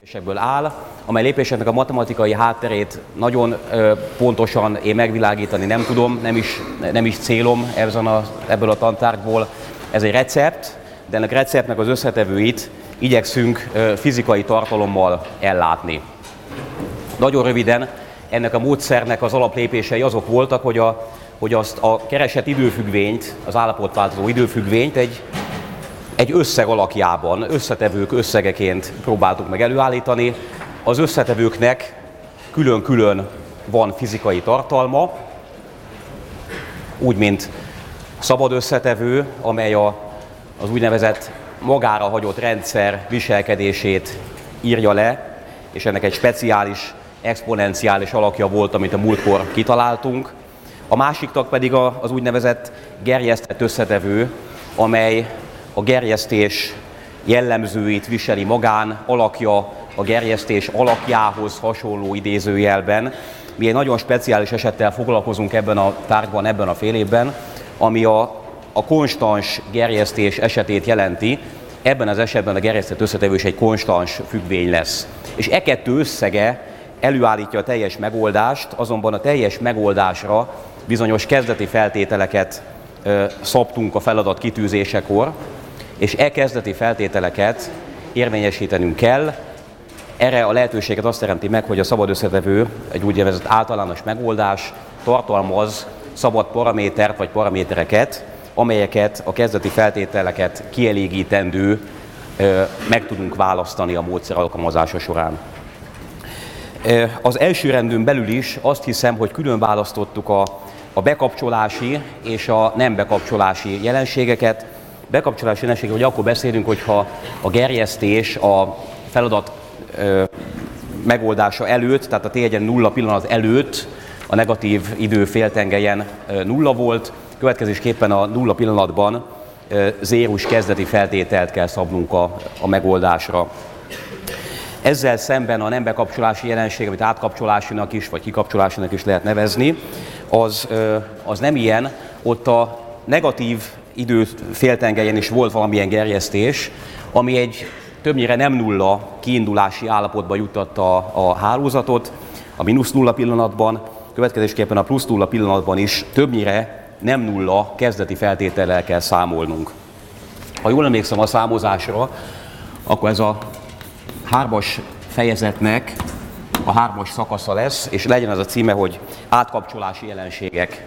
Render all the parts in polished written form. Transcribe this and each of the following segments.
lépésekből áll, amely lépéseknek a matematikai hátterét nagyon pontosan én megvilágítani nem tudom, nem is célom ebből a tantárgyból. Ez egy recept, de ennek a receptnek az összetevőit igyekszünk fizikai tartalommal ellátni. Nagyon röviden ennek a módszernek az alaplépései azok voltak, hogy azt a keresett időfüggvényt, az állapotváltozó időfüggvényt egy összeg alakjában, összetevők összegeként próbáltuk meg előállítani. Az összetevőknek külön-külön van fizikai tartalma, úgy, mint szabad összetevő, amely az úgynevezett magára hagyott rendszer viselkedését írja le, és ennek egy speciális, exponenciális alakja volt, amit a múltkor kitaláltunk. A másik tag pedig az úgynevezett gerjesztett összetevő, amely a gerjesztés jellemzőit viseli magán, alakja a gerjesztés alakjához hasonló idézőjelben. Mi egy nagyon speciális esettel foglalkozunk ebben a tárgyban, ebben a fél évben, ami a konstans gerjesztés esetét jelenti. Ebben az esetben a gerjesztett összetevő is egy konstans függvény lesz. És e kettő összege előállítja a teljes megoldást, azonban a teljes megoldásra bizonyos kezdeti feltételeket szabtunk a feladat kitűzésekor, és e kezdeti feltételeket érvényesítenünk kell. Erre a lehetőséget azt teremti meg, hogy a szabad összetevő, egy úgynevezett általános megoldás tartalmaz szabad paramétert vagy paramétereket, amelyeket a kezdeti feltételeket kielégítendő meg tudunk választani a módszer alkalmazása során. Az első rendűn belül is azt hiszem, hogy külön választottuk a bekapcsolási és a nem bekapcsolási jelenségeket. Bekapcsolási jelenségek, hogy akkor beszélünk, hogyha a gerjesztés a feladat megoldása előtt, tehát a t nulla pillanat előtt a negatív idő féltengelyen nulla volt, következésképpen a nulla pillanatban zérus kezdeti feltételt kell szabnunk a megoldásra. Ezzel szemben a nem bekapcsolási jelenség, amit átkapcsolásinak is, vagy kikapcsolásinak is lehet nevezni, az nem ilyen. Ott a negatív idő féltengelyen is volt valamilyen gerjesztés, ami egy többnyire nem nulla kiindulási állapotba juttatta a hálózatot, a mínusz nulla pillanatban, következésképpen a plusz nulla pillanatban is többnyire nem nulla kezdeti feltétellel kell számolnunk. Ha jól emlékszem a számozásra, akkor ez a 3-as fejezetnek a 3-as szakasza lesz, és legyen az a címe, hogy átkapcsolási jelenségek.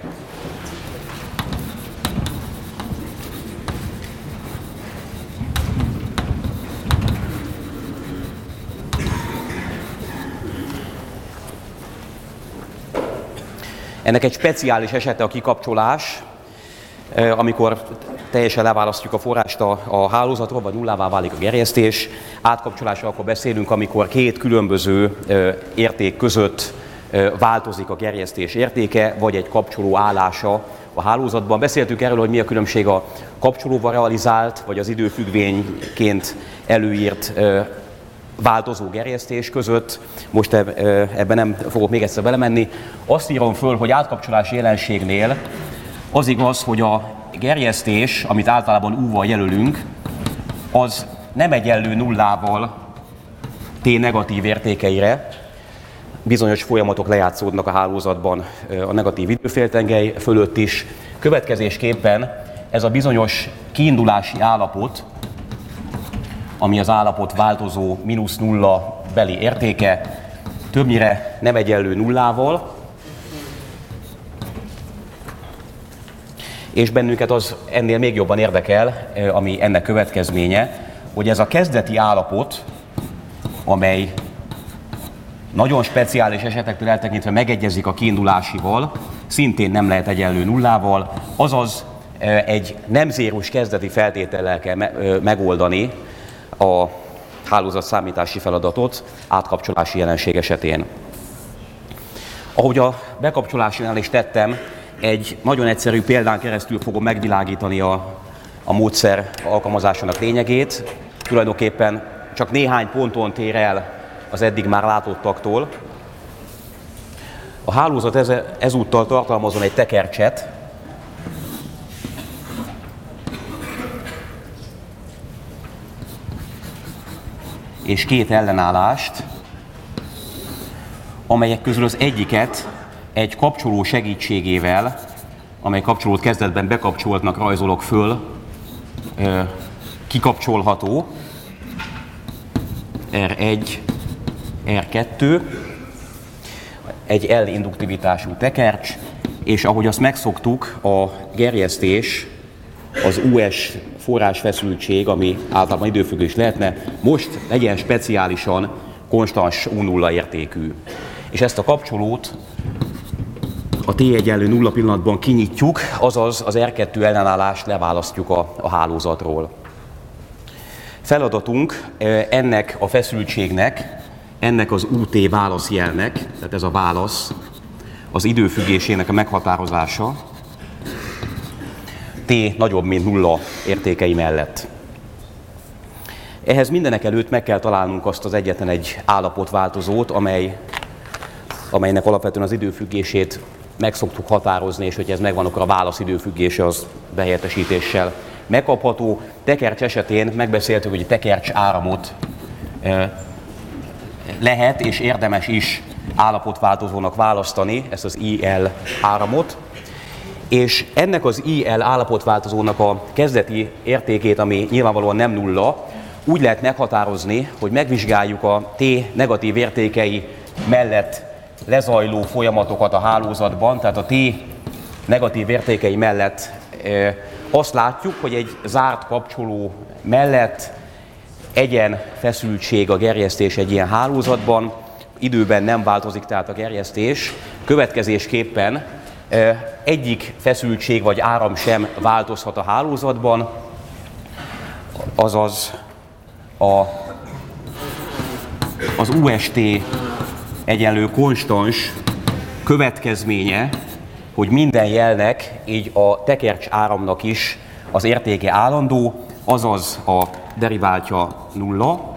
Ennek egy speciális esete a kikapcsolás, amikor teljesen leválasztjuk a forrást a hálózatról, vagy nullává válik a gerjesztés. Átkapcsolásra akkor beszélünk, amikor két különböző érték között változik a gerjesztés értéke, vagy egy kapcsoló állása a hálózatban. Beszéltünk erről, hogy mi a különbség a kapcsolóval realizált, vagy az időfüggvényként előírt változó gerjesztés között. Most ebben nem fogok még egyszer belemenni. Azt írom föl, hogy átkapcsolási jelenségnél az igaz, hogy a gerjesztés, amit általában U-val jelölünk, az nem egyenlő nullával T negatív értékeire. Bizonyos folyamatok lejátszódnak a hálózatban a negatív időféltengely fölött is. Következésképpen ez a bizonyos kiindulási állapot, ami az állapot változó mínusz nulla beli értéke, többnyire nem egyenlő nullával, és bennünket az ennél még jobban érdekel, ami ennek következménye, hogy ez a kezdeti állapot, amely nagyon speciális esetektől eltekintve megegyezik a kiindulásival, szintén nem lehet egyenlő nullával, azaz egy nem zérus kezdeti feltétellel kell megoldani a hálózat számítási feladatot átkapcsolási jelenség esetén. Ahogy a bekapcsolásinál is tettem, egy nagyon egyszerű példán keresztül fogom megvilágítani a módszer alkalmazásának lényegét. Tulajdonképpen csak néhány ponton tér el az eddig már látottaktól. A hálózat ezúttal tartalmazon egy tekercset, és két ellenállást, amelyek közül az egyiket egy kapcsoló segítségével, amely kapcsolót kezdetben bekapcsoltnak rajzolok föl, kikapcsolható, R1, R2, egy L induktivitású tekercs, és ahogy azt megszoktuk, a gerjesztés, az US forrásfeszültség, ami általában időfüggő lehetne, most legyen speciálisan konstans U0 értékű. És ezt a kapcsolót a T=0 pillanatban kinyitjuk, azaz az R2 ellenállást leválasztjuk a hálózatról. Feladatunk ennek a feszültségnek, ennek az UT válaszjelnek, tehát ez a válasz, az időfüggésének a meghatározása T nagyobb, mint 0 értékei mellett. Ehhez mindenek előtt meg kell találnunk azt az egyetlen egy állapotváltozót, amelynek alapvetően az időfüggését meg szoktuk határozni, és hogyha ez megvan, akkor a válasz időfüggése az behelyettesítéssel megkapható. Tekercs esetén megbeszéltük, hogy a tekercs áramot lehet és érdemes is állapotváltozónak választani, ezt az IL áramot, és ennek az IL állapotváltozónak a kezdeti értékét, ami nyilvánvalóan nem nulla, úgy lehet meghatározni, hogy megvizsgáljuk a T negatív értékei mellett lezajló folyamatokat a hálózatban, tehát a T negatív értékei mellett azt látjuk, hogy egy zárt kapcsoló mellett egyen feszültség a gerjesztés egy ilyen hálózatban, időben nem változik tehát a gerjesztés, következésképpen egyik feszültség vagy áram sem változhat a hálózatban, azaz az UST egyenlő konstans következménye, hogy minden jelnek, így a tekercs áramnak is az értéke állandó, azaz a deriváltja nulla.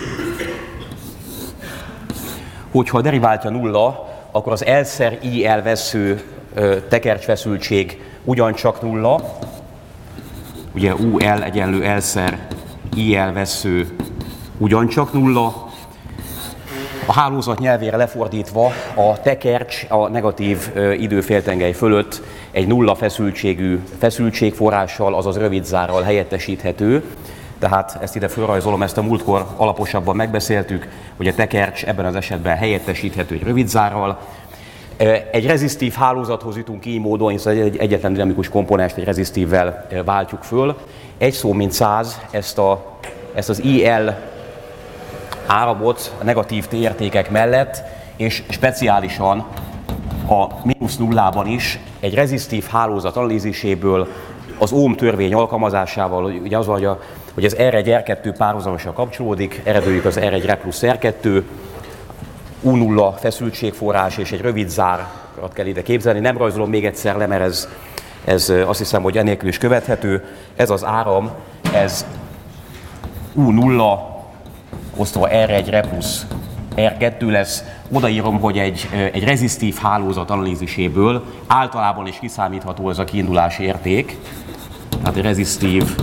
Hogyha a deriváltja nulla, akkor az L-szer IL vessző tekercsfeszültség ugyancsak nulla. Ugye UL egyenlő L-szer IL vessző ugyancsak nulla. A hálózat nyelvére lefordítva a tekercs a negatív időféltengely fölött egy nulla feszültségű feszültségforrással, azaz rövidzárral helyettesíthető. Tehát ezt ide felrajzolom, ezt a múltkor alaposabban megbeszéltük, hogy a tekercs ebben az esetben helyettesíthető egy rövidzárral. Egy rezisztív hálózathoz jutunk így módon, hiszen egy egyetlen dinamikus komponenst egy rezisztívvel váltjuk föl. Egy szó mint száz, ezt az IL áramot a negatív T értékek mellett, és speciálisan a mínusz nullában is egy rezisztív hálózat analíziséből az Ohm törvény alkalmazásával, ugye az van, hogy az R1, R2 párhuzamosan kapcsolódik, eredőjük az R1 Re plusz R2, U0 feszültségforrás és egy rövid zárat kell ide képzelni. Nem rajzolom még egyszer le, mert ez azt hiszem, hogy enélkül is követhető. Ez az áram, ez U0 osztva R1 Re plusz R2 lesz. Odaírom, hogy egy rezisztív hálózat analíziséből általában is kiszámítható ez a kiindulási érték. Tehát egy rezisztív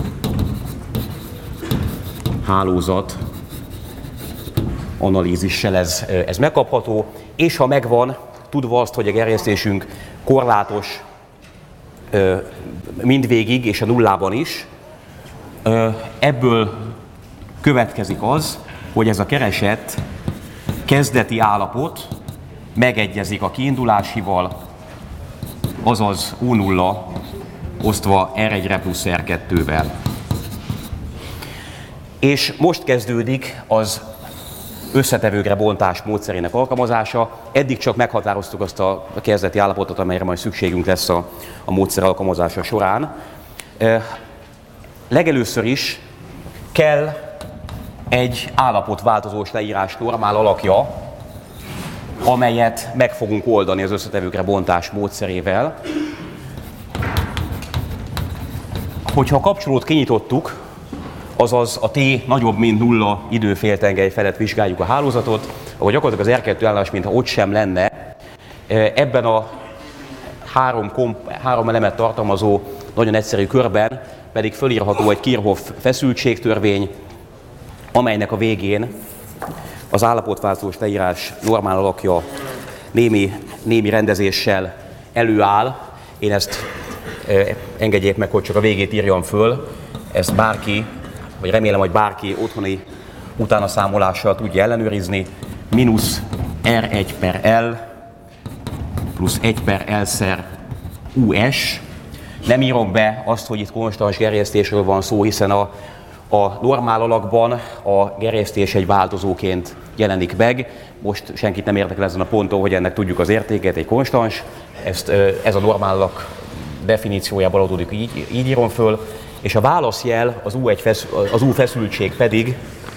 hálózat analízissel ez megkapható, és ha megvan, tudva azt, hogy a gerjesztésünk korlátos mindvégig, és a nullában is, ebből következik az, hogy ez a keresett kezdeti állapot megegyezik a kiindulásival, azaz U0 osztva R1 Re plusz R2-vel. És most kezdődik az összetevőkre bontás módszerének alkalmazása. Eddig csak meghatároztuk azt a kezdeti állapotot, amelyre majd szükségünk lesz a módszer alkalmazása során. Legelőször is kell egy állapotváltozós leírás normál alakja, amelyet meg fogunk oldani az összetevőkre bontás módszerével. Hogyha a kapcsolót kinyitottuk, azaz a T nagyobb, mint nulla időféltengely felett vizsgáljuk a hálózatot, akkor gyakorlatilag az R2 ellenállás, mintha ott sem lenne. Ebben a három elemet tartalmazó nagyon egyszerű körben pedig fölírható egy Kirchhoff feszültségtörvény, amelynek a végén az állapotváltozós leírás normál alakja némi rendezéssel előáll. Én ezt engedjék meg, hogy csak a végét írjam föl. Ezt bárki, vagy remélem, hogy bárki otthoni utánaszámolással tudja ellenőrizni. Mínusz R1 per L plusz 1 per L-szer US. Nem írom be azt, hogy itt konstans gerjesztésről van szó, hiszen a normál alakban a gerjesztés egy változóként jelenik meg. Most senkit nem érdekel ezen a ponton, hogy ennek tudjuk az értéket, egy konstans. Ez a normál alak definíciójából adódik, így írom föl. És a válaszjel, az U feszültség pedig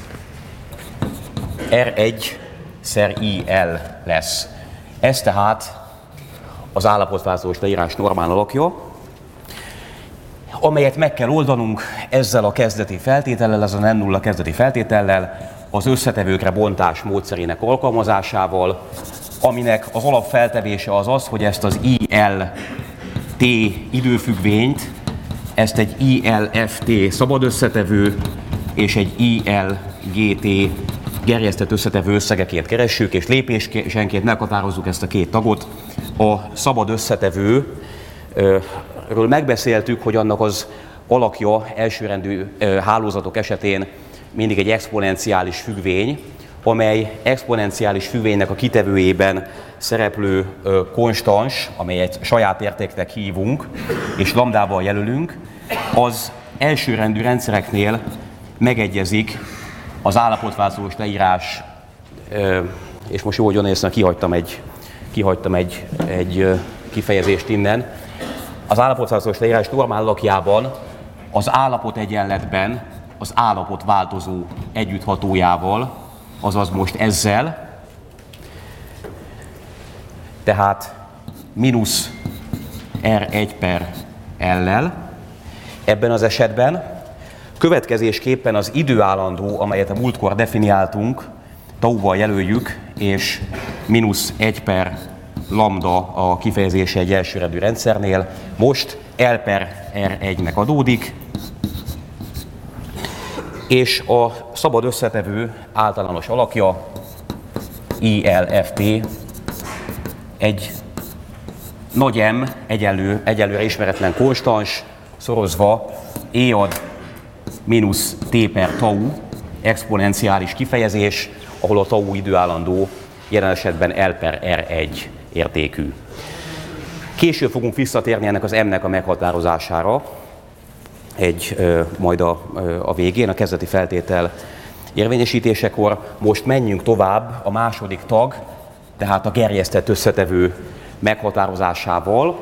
R1 szer IL lesz. Ez tehát az állapotváltozós leírás normál alakja, amelyet meg kell oldanunk ezzel a kezdeti feltétellel, ez a nem nulla kezdeti feltétellel, az összetevőkre bontás módszerének alkalmazásával, aminek az alapfeltevése az az, hogy ezt az ILT időfüggvényt, ezt egy ILFT szabad összetevő és egy ILGT gerjesztett összetevő összegeként keressük, és lépésenként meghatározzuk ezt a két tagot. A szabad összetevőről megbeszéltük, hogy annak az alakja elsőrendű hálózatok esetén mindig egy exponenciális függvény, amely exponenciális függvénynek a kitevőjében szereplő konstans, amelyet saját értéknek hívunk, és lambdával jelölünk, az elsőrendű rendszereknél megegyezik az állapotváltozós leírás, és most jó, hogy észre kihagytam egy kifejezést innen. Az állapotváltozós leírás normál alakjában az állapot egyenletben az állapot változó együtthatójával, azaz most ezzel, tehát mínusz R1 per L-lel ebben az esetben. Következésképpen az időállandó, amelyet a múltkor definiáltunk, tau-val jelöljük, és mínusz 1 per lambda a kifejezése egy elsőrendű rendszernél, most L per R1-nek adódik, és a szabad összetevő általános alakja ILFT egy nagy M egyenlőre ismeretlen konstans szorozva E ad mínusz T per tau exponenciális kifejezés, ahol a tau időállandó jelen esetben L per R1 értékű. Később fogunk visszatérni ennek az M-nek a meghatározására, majd a végén, a kezdeti feltétel érvényesítésekor. Most menjünk tovább a második tag, tehát a gerjesztett összetevő meghatározásával.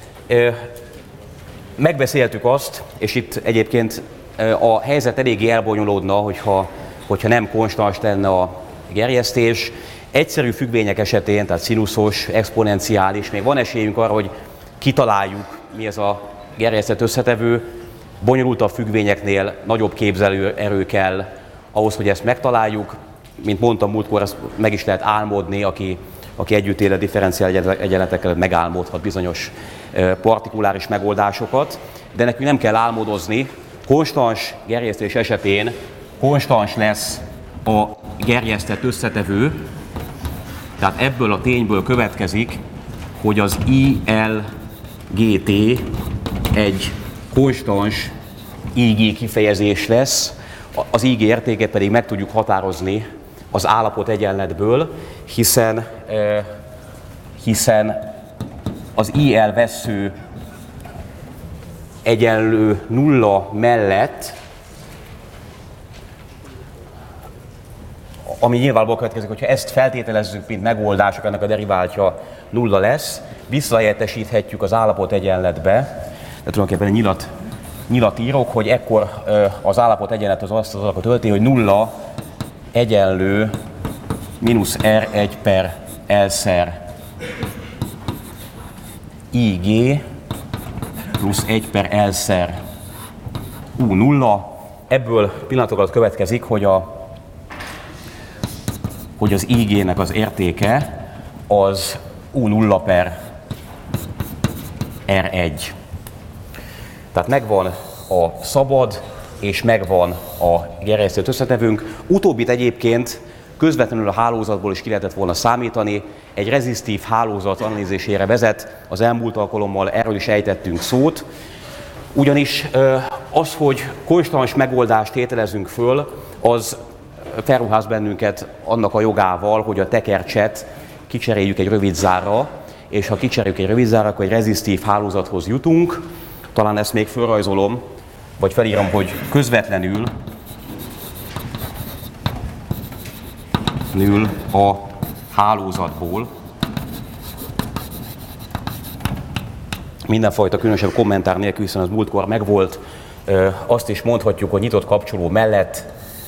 Megbeszéltük azt, és itt egyébként a helyzet eléggé elbonyolódna, hogyha nem konstans lenne a gerjesztés. Egyszerű függvények esetén, tehát szinuszos, exponenciális, még van esélyünk arra, hogy kitaláljuk, mi ez a gerjesztett összetevő. Bonyolultabb függvényeknél nagyobb képzelőerő kell ahhoz, hogy ezt megtaláljuk. Mint mondtam, múltkor ezt meg is lehet álmodni, aki együtt él a differenciál egyenletekkel, megálmodhat bizonyos partikuláris megoldásokat, de nekünk nem kell álmodozni. Konstans gerjesztés esetén konstans lesz a gerjesztett összetevő, tehát ebből a tényből következik, hogy az ILGT egy konstans IG kifejezés lesz, az IG értéket pedig meg tudjuk határozni az állapot egyenletből, hiszen az IL vessző egyenlő nulla mellett, ami nyilvánvalóan következik, hogyha ezt feltételezzük, mint megoldások, ennek a deriváltja nulla lesz, visszahelyettesíthetjük az állapot egyenletbe, de tulajdonképpen egy nyilat írok, hogy ekkor az állapot egyenlet az azt az alakot ölti, hogy nulla egyenlő mínusz R1 per L-szer IG plusz 1 per L-szer U0. Ebből pillanatok alatt következik, hogy az IG-nek az értéke az U0 per R1. Tehát megvan a szabad és megvan a gerjesztett összetevőnk. Utóbbit egyébként közvetlenül a hálózatból is ki lehetett volna számítani, egy rezisztív hálózat analízisére vezet, az elmúlt alkalommal erről is ejtettünk szót, ugyanis az, hogy konstans megoldást tételezünk föl, az felruház bennünket annak a jogával, hogy a tekercset kicseréljük egy rövidzárra, és ha kicseréljük egy rövidzárra, akkor egy rezisztív hálózathoz jutunk. Talán ezt még felrajzolom, vagy felírom, hogy közvetlenül a hálózatból mindenfajta különösebb kommentár nélkül, hiszen az múltkor megvolt, azt is mondhatjuk, hogy nyitott kapcsoló mellett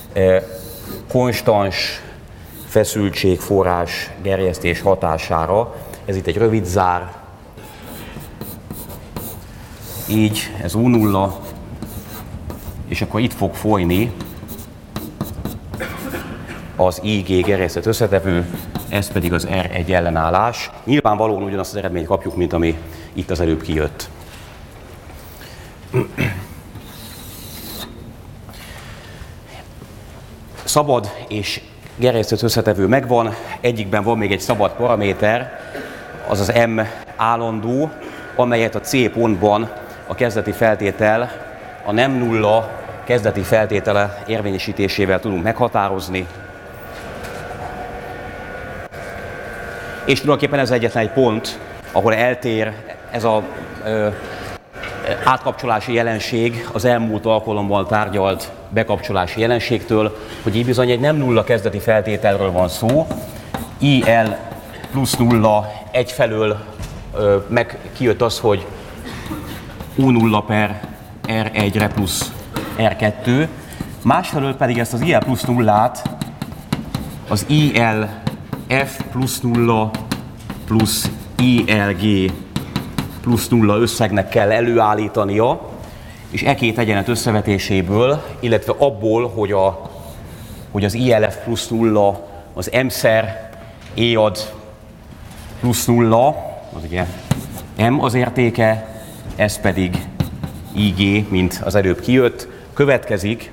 konstans feszültségforrás gerjesztés hatására, ez itt egy rövid zár, így ez U0, és akkor itt fog folyni az IG gerjesztett összetevő, ez pedig az R1 ellenállás. Nyilvánvalóan ugyanazt az eredményt kapjuk, mint ami itt az előbb kijött. Szabad és gerjesztett összetevő megvan, egyikben van még egy szabad paraméter, az az M állandó, amelyet a C pontban a kezdeti feltétel, a nem nulla kezdeti feltétele érvényesítésével tudunk meghatározni. És tulajdonképpen ez egyetlen egy pont, ahol eltér ez az átkapcsolási jelenség az elmúlt alkalommal tárgyalt bekapcsolási jelenségtől, hogy így bizony egy nem nulla kezdeti feltételről van szó, IL plusz nulla egyfelől meg kijött az, hogy U0 per R1-re plusz R2, másfelől pedig ezt az IL plusz nullát az ILF plusz nulla plusz ILG plusz nulla összegnek kell előállítania, és e két egyenet összevetéséből, illetve abból, hogy az ILF plusz nulla az M-szer E-ad plusz nulla, az ugye M az értéke, ez pedig IG, mint az előbb kijött, következik,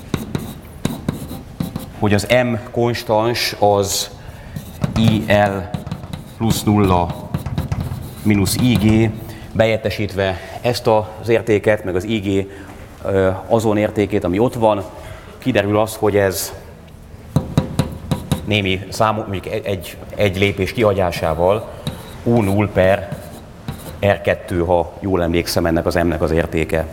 hogy az M konstans az IL plusz nulla mínusz IG, beértesítve ezt az értéket, meg az IG azon értékét, ami ott van, kiderül az, hogy ez némi számú, mondjuk egy lépés kihagyásával U0 per R2, ha jól emlékszem, ennek az M-nek az értéke.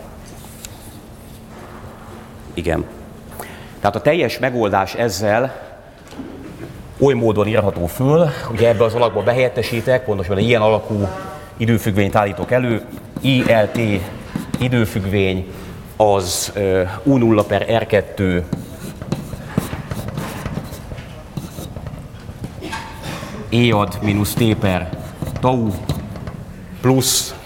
Igen. Tehát a teljes megoldás ezzel oly módon írható föl, ugye ebbe az alakba behelyettesítek, pontosan ilyen alakú időfüggvényt állítok elő, ILT időfüggvény az U0 per R2 E-ad mínusz T per tau plusz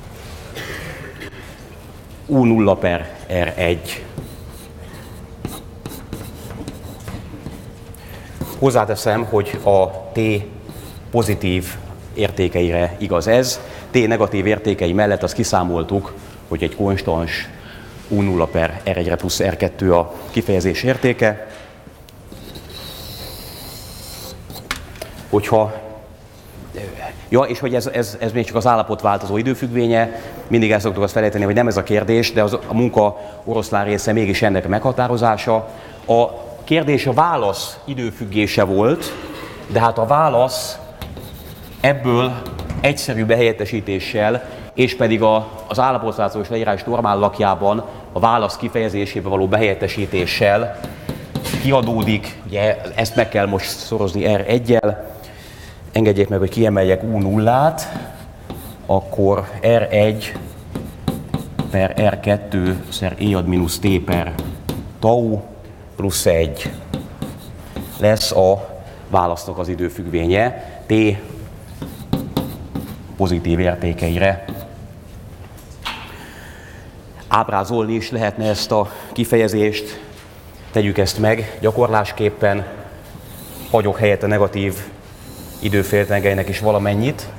U0 per R1. Hozzáteszem, hogy a T pozitív értékeire igaz ez. T negatív értékei mellett azt kiszámoltuk, hogy egy konstans U0 per R1-re plusz R2 a kifejezés értéke. És hogy ez még csak az állapotváltozó időfüggvénye, mindig el szoktuk azt felejteni, hogy nem ez a kérdés, de a munka oroszlán része mégis ennek a meghatározása. A kérdés a válasz időfüggése volt, de hát a válasz ebből egyszerű behelyettesítéssel, és pedig az állapotváltozós leírás normál lakjában a válasz kifejezésébe való behelyettesítéssel kiadódik. Ugye ezt meg kell most szorozni R1-jel. Engedjék meg, hogy kiemeljek U0-át, akkor R1 per R2 szer E-ad mínusz T per tau plusz 1 lesz a válasznak az időfüggvénye T pozitív értékeire. Ábrázolni is lehetne ezt a kifejezést, tegyük ezt meg gyakorlásképpen, hagyok helyette negatív időféltengelynek is valamennyit,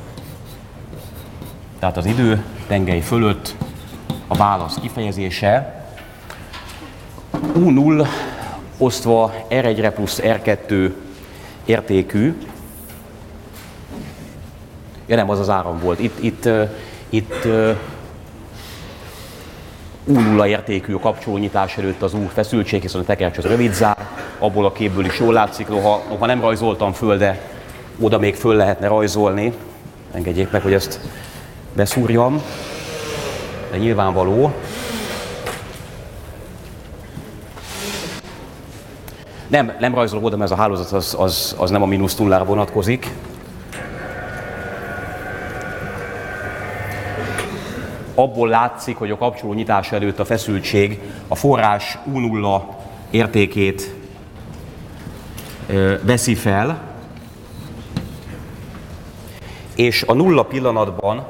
tehát az időtengely fölött a válasz kifejezése, U0 osztva R1-re plusz R2 értékű, ja nem, az az áram volt, itt U0 értékű a kapcsolónyitás előtt az U feszültség, hiszen a tekercs az rövid zár, abból a képből is jól látszik, noha nem rajzoltam föl, de oda még föl lehetne rajzolni. Engedjék meg, hogy ezt beszúrjam, de nyilvánvaló. Nem rajzolok oda, mert ez a hálózat az nem a mínusz nullára vonatkozik. Abból látszik, hogy a kapcsoló nyitása előtt a feszültség a forrás U0 értékét veszi fel, és a nulla pillanatban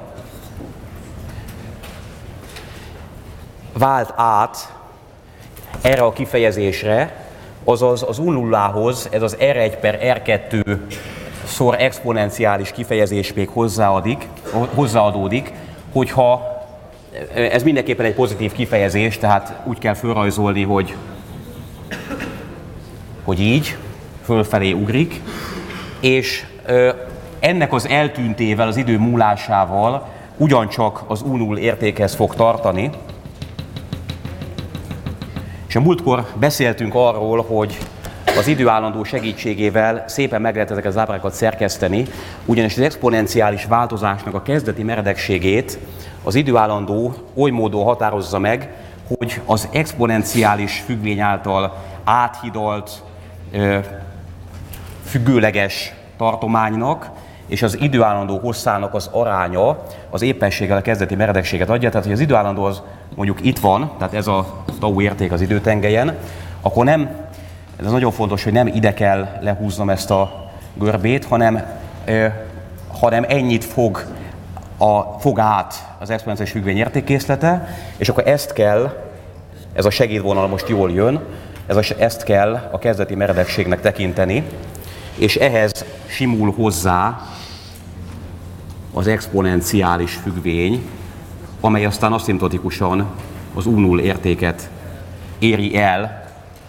vált át erre a kifejezésre, azaz az U0-hoz ez az R1 per R2 szor exponenciális kifejezés még hozzáadódik, hogyha ez mindenképpen egy pozitív kifejezés, tehát úgy kell fölrajzolni, hogy így, fölfelé ugrik, és ennek az eltűntével, az idő múlásával ugyancsak az U0 értékhez fog tartani. És a múltkor beszéltünk arról, hogy az időállandó segítségével szépen meg lehet ezeket az ábrákat szerkeszteni, ugyanis az exponenciális változásnak a kezdeti meredekségét az időállandó oly módon határozza meg, hogy az exponenciális függvény által áthidalt függőleges tartománynak és az időállandó hosszának az aránya az éppenséggel a kezdeti meredekséget adja, tehát hogy az időállandó az mondjuk itt van, tehát ez a tau érték az időtengelyen, akkor nem, ez nagyon fontos, hogy nem ide kell lehúznom ezt a görbét, hanem ennyit fog át az exponenciális függvény értékkészlete, és akkor ezt kell, ez a segédvonal most jól jön, ezt kell a kezdeti meredekségnek tekinteni, és ehhez simul hozzá az exponenciális függvény, amely aztán aszimптotikusan az U0 értéket éri el,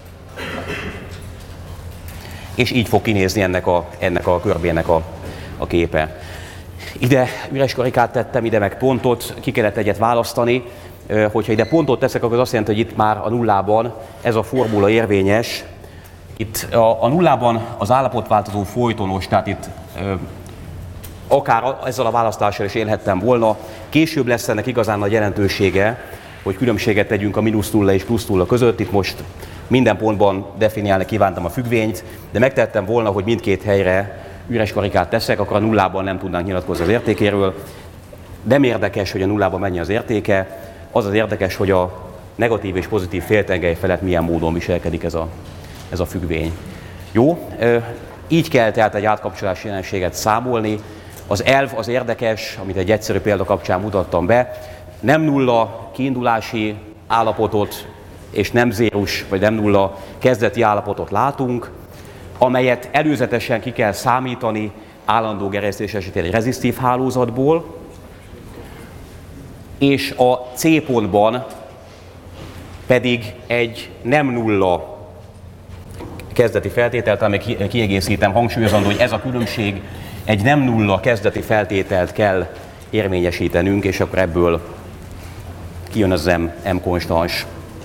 és így fog kinézni ennek a körbének a képe. Ide üres karikát tettem, ide meg pontot, ki kellett egyet választani. Hogyha ide pontot teszek, akkor az azt jelenti, hogy itt már a nullában ez a formula érvényes. Itt a nullában az állapotváltozó folytonos, tehát itt akár ezzel a választással is élhettem volna. Később lesz ennek igazán nagy jelentősége, hogy különbséget tegyünk a mínusz nulla és plusz nulla között. Itt most minden pontban definiálni kívántam a függvényt, de megtettem volna, hogy mindkét helyre üres karikát teszek, akkor a nullában nem tudnánk nyilatkozni az értékéről. Nem érdekes, hogy a nullában mennyi az értéke, az érdekes, hogy a negatív és pozitív féltengely felett milyen módon viselkedik ez a függvény. Jó, így kell tehát egy átkapcsolási jelenséget számolni. Az elv az érdekes, amit egy egyszerű példa kapcsán mutattam be. Nem nulla kiindulási állapotot és nem zérus vagy nem nulla kezdeti állapotot látunk, amelyet előzetesen ki kell számítani állandó gerjesztés esetén egy rezisztív hálózatból, és a C pontban pedig egy nem nulla kezdeti feltételt, amely kiegészítem, hangsúlyozandó, hogy ez a különbség, egy nem nulla kezdeti feltételt kell érvényesítenünk, és akkor ebből kijön az M konstans.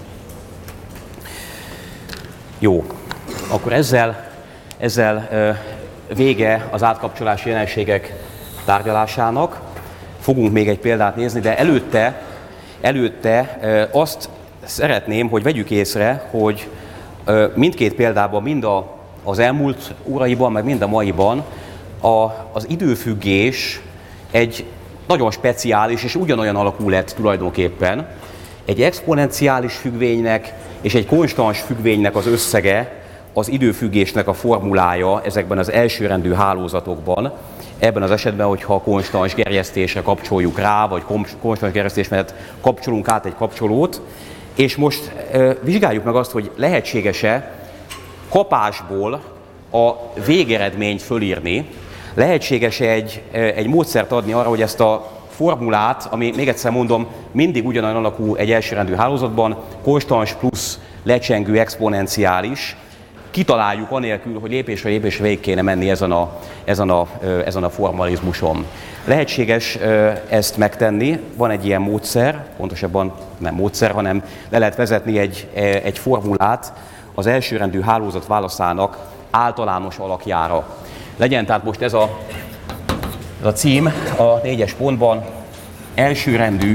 Jó, akkor ezzel vége az átkapcsolási jelenségek tárgyalásának. Fogunk még egy példát nézni, de előtte azt szeretném, hogy vegyük észre, hogy mindkét példában, mind az elmúlt óraiban, meg mind a maiban az időfüggés egy nagyon speciális és ugyanolyan alakú lett tulajdonképpen. Egy exponenciális függvénynek és egy konstans függvénynek az összege az időfüggésnek a formulája ezekben az elsőrendű hálózatokban. Ebben az esetben, hogyha konstans gerjesztésre kapcsoljuk rá, vagy konstans gerjesztés mellett kapcsolunk át egy kapcsolót, és most vizsgáljuk meg azt, hogy lehetséges-e kapásból a végeredményt fölírni, lehetséges-e egy módszert adni arra, hogy ezt a formulát, ami még egyszer mondom, mindig ugyanolyan alakú egy elsőrendű hálózatban, konstans plusz lecsengő, exponenciális, kitaláljuk anélkül, hogy lépésre lépésre végig kéne menni ezen a formalizmuson. Lehetséges ezt megtenni, van egy ilyen módszer, pontosabban nem módszer, hanem le lehet vezetni egy formulát az elsőrendű hálózat válaszának általános alakjára. Legyen tehát most ez a cím a 4-es pontban, elsőrendű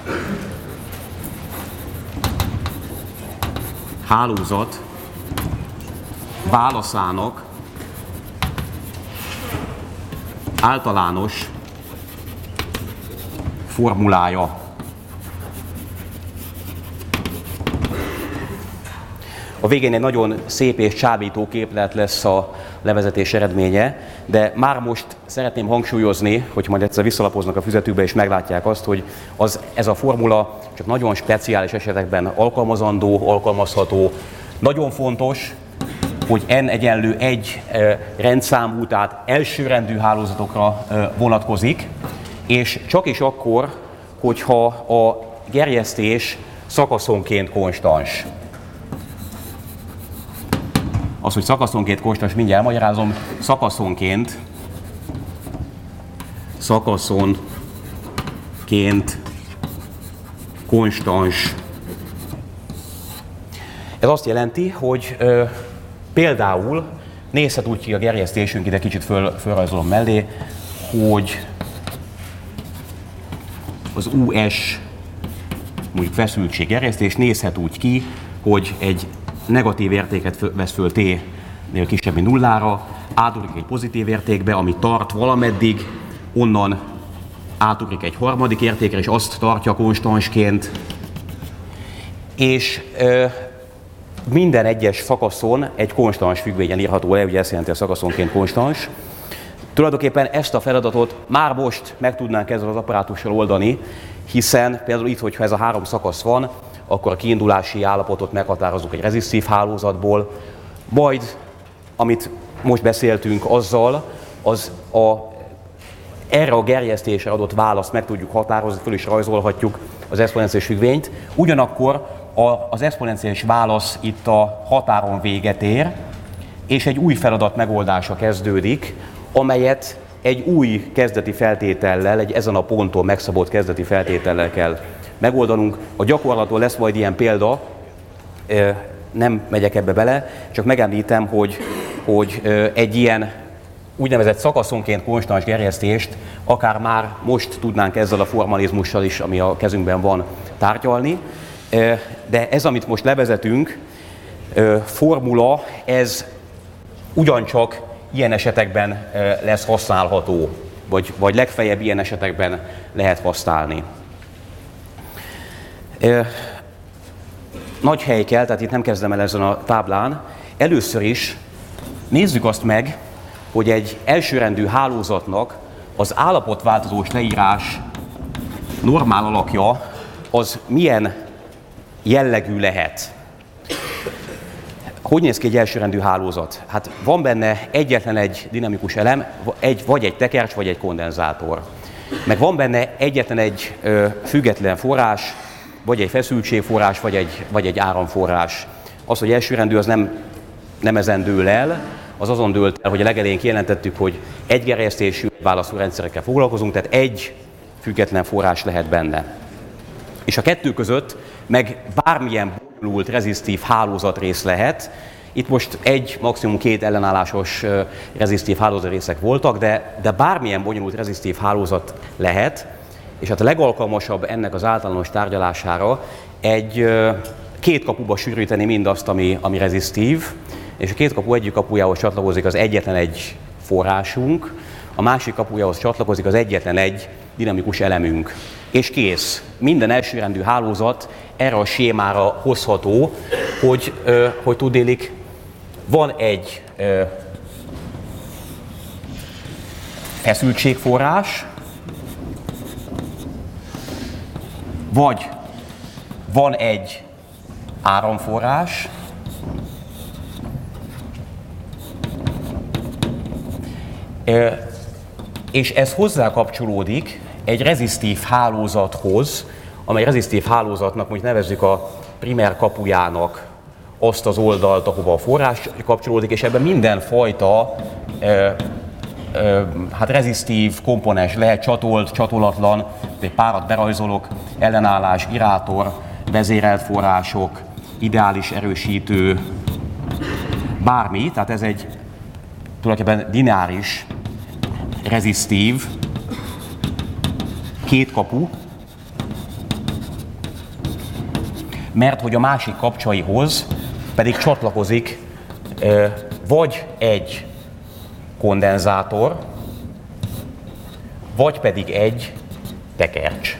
hálózat válaszának általános formulája. A végén egy nagyon szép és csábító képlet lesz a levezetés eredménye, de már most szeretném hangsúlyozni, hogy majd egyszer visszalapoznak a füzetükbe és meglátják azt, hogy ez a formula csak nagyon speciális esetekben alkalmazandó, alkalmazható. Nagyon fontos, hogy n egyenlő 1 rendszámú, tehát elsőrendű hálózatokra vonatkozik, és csak is akkor, hogyha a gerjesztés szakaszonként konstans. Az, hogy szakaszonként konstans, mindjárt elmagyarázom, szakaszonként konstans. Ez azt jelenti, hogy például nézhet úgy ki a gerjesztésünk, ide kicsit fölrajzolom mellé, hogy az US mondjuk feszültség gerjesztés nézhet úgy ki, hogy egy negatív értéket vesz föl t-nél kisebb, mint nullára, átugrik egy pozitív értékbe, ami tart valameddig, onnan átugrik egy harmadik értékre, és azt tartja konstansként. És minden egyes szakaszon egy konstans függvényen írható le, ugye ezt jelenti a szakaszonként konstans. Tulajdonképpen ezt a feladatot már most meg tudnánk ezzel az apparátussal oldani, hiszen például itt, hogyha ez a 3 szakasz van, akkor a kiindulási állapotot meghatározunk egy rezisztív hálózatból, majd, amit most beszéltünk, azzal erre a gerjesztésre adott választ meg tudjuk határozni, föl is rajzolhatjuk az exponenciális függvényt. Ugyanakkor az exponenciális válasz itt a határon véget ér, és egy új feladat megoldása kezdődik, amelyet egy új kezdeti feltétellel, egy ezen a ponton megszabott kezdeti feltétellel kell megoldanunk. A gyakorlaton lesz majd ilyen példa, nem megyek ebbe bele, csak megemlítem, hogy egy ilyen úgynevezett szakaszonként konstans gerjesztést akár már most tudnánk ezzel a formalizmussal is, ami a kezünkben van, tárgyalni. De ez, amit most levezetünk, formula, ez ugyancsak ilyen esetekben lesz használható, vagy legfeljebb ilyen esetekben lehet használni. Nagy hely kell, tehát itt nem kezdem el ezen a táblán. Először is nézzük azt meg, hogy egy elsőrendű hálózatnak az állapotváltozós leírás normál alakja az milyen jellegű lehet. Hogy néz ki egy elsőrendű hálózat? Hát van benne egyetlen egy dinamikus elem, vagy egy tekercs, vagy egy kondenzátor. Meg van benne egyetlen egy független forrás, vagy egy feszültségforrás, vagy egy áramforrás. Az, hogy elsőrendű, az nem ezen dől el, az azon dőlt el, hogy a legelején kijelentettük, hogy egy gerjesztésű válaszórendszerekkel foglalkozunk, tehát egy független forrás lehet benne. És a kettő között meg bármilyen bonyolult rezisztív hálózatrész lehet. Itt most maximum 2 ellenállásos rezisztív hálózatrészek voltak, de bármilyen bonyolult rezisztív hálózat lehet, és hát a legalkalmasabb ennek az általános tárgyalására egy 2 kapuba sűríteni mindazt, ami rezisztív, és a 2 kapu egyik kapujához csatlakozik az egyetlen egy forrásunk, a másik kapujához csatlakozik az egyetlen egy dinamikus elemünk. És kész. Minden elsőrendű hálózat erre a sémára hozható, hogy tudnélik, van egy feszültségforrás, vagy van egy áramforrás, és ez hozzá kapcsolódik egy rezisztív hálózathoz, amely rezisztív hálózatnak, mondjuk nevezzük a primer kapujának azt az oldalt, ahova a forrás kapcsolódik, és ebben mindenfajta rezisztív komponens lehet, csatolt, csatolatlan, egy párat berajzolok, ellenállás, irátor, vezérelt források, ideális erősítő, bármi, tehát ez egy tulajdonképpen lineáris, rezisztív, két kapu, mert hogy a másik kapcsaihoz pedig csatlakozik vagy egy kondenzátor, vagy pedig egy tekercs.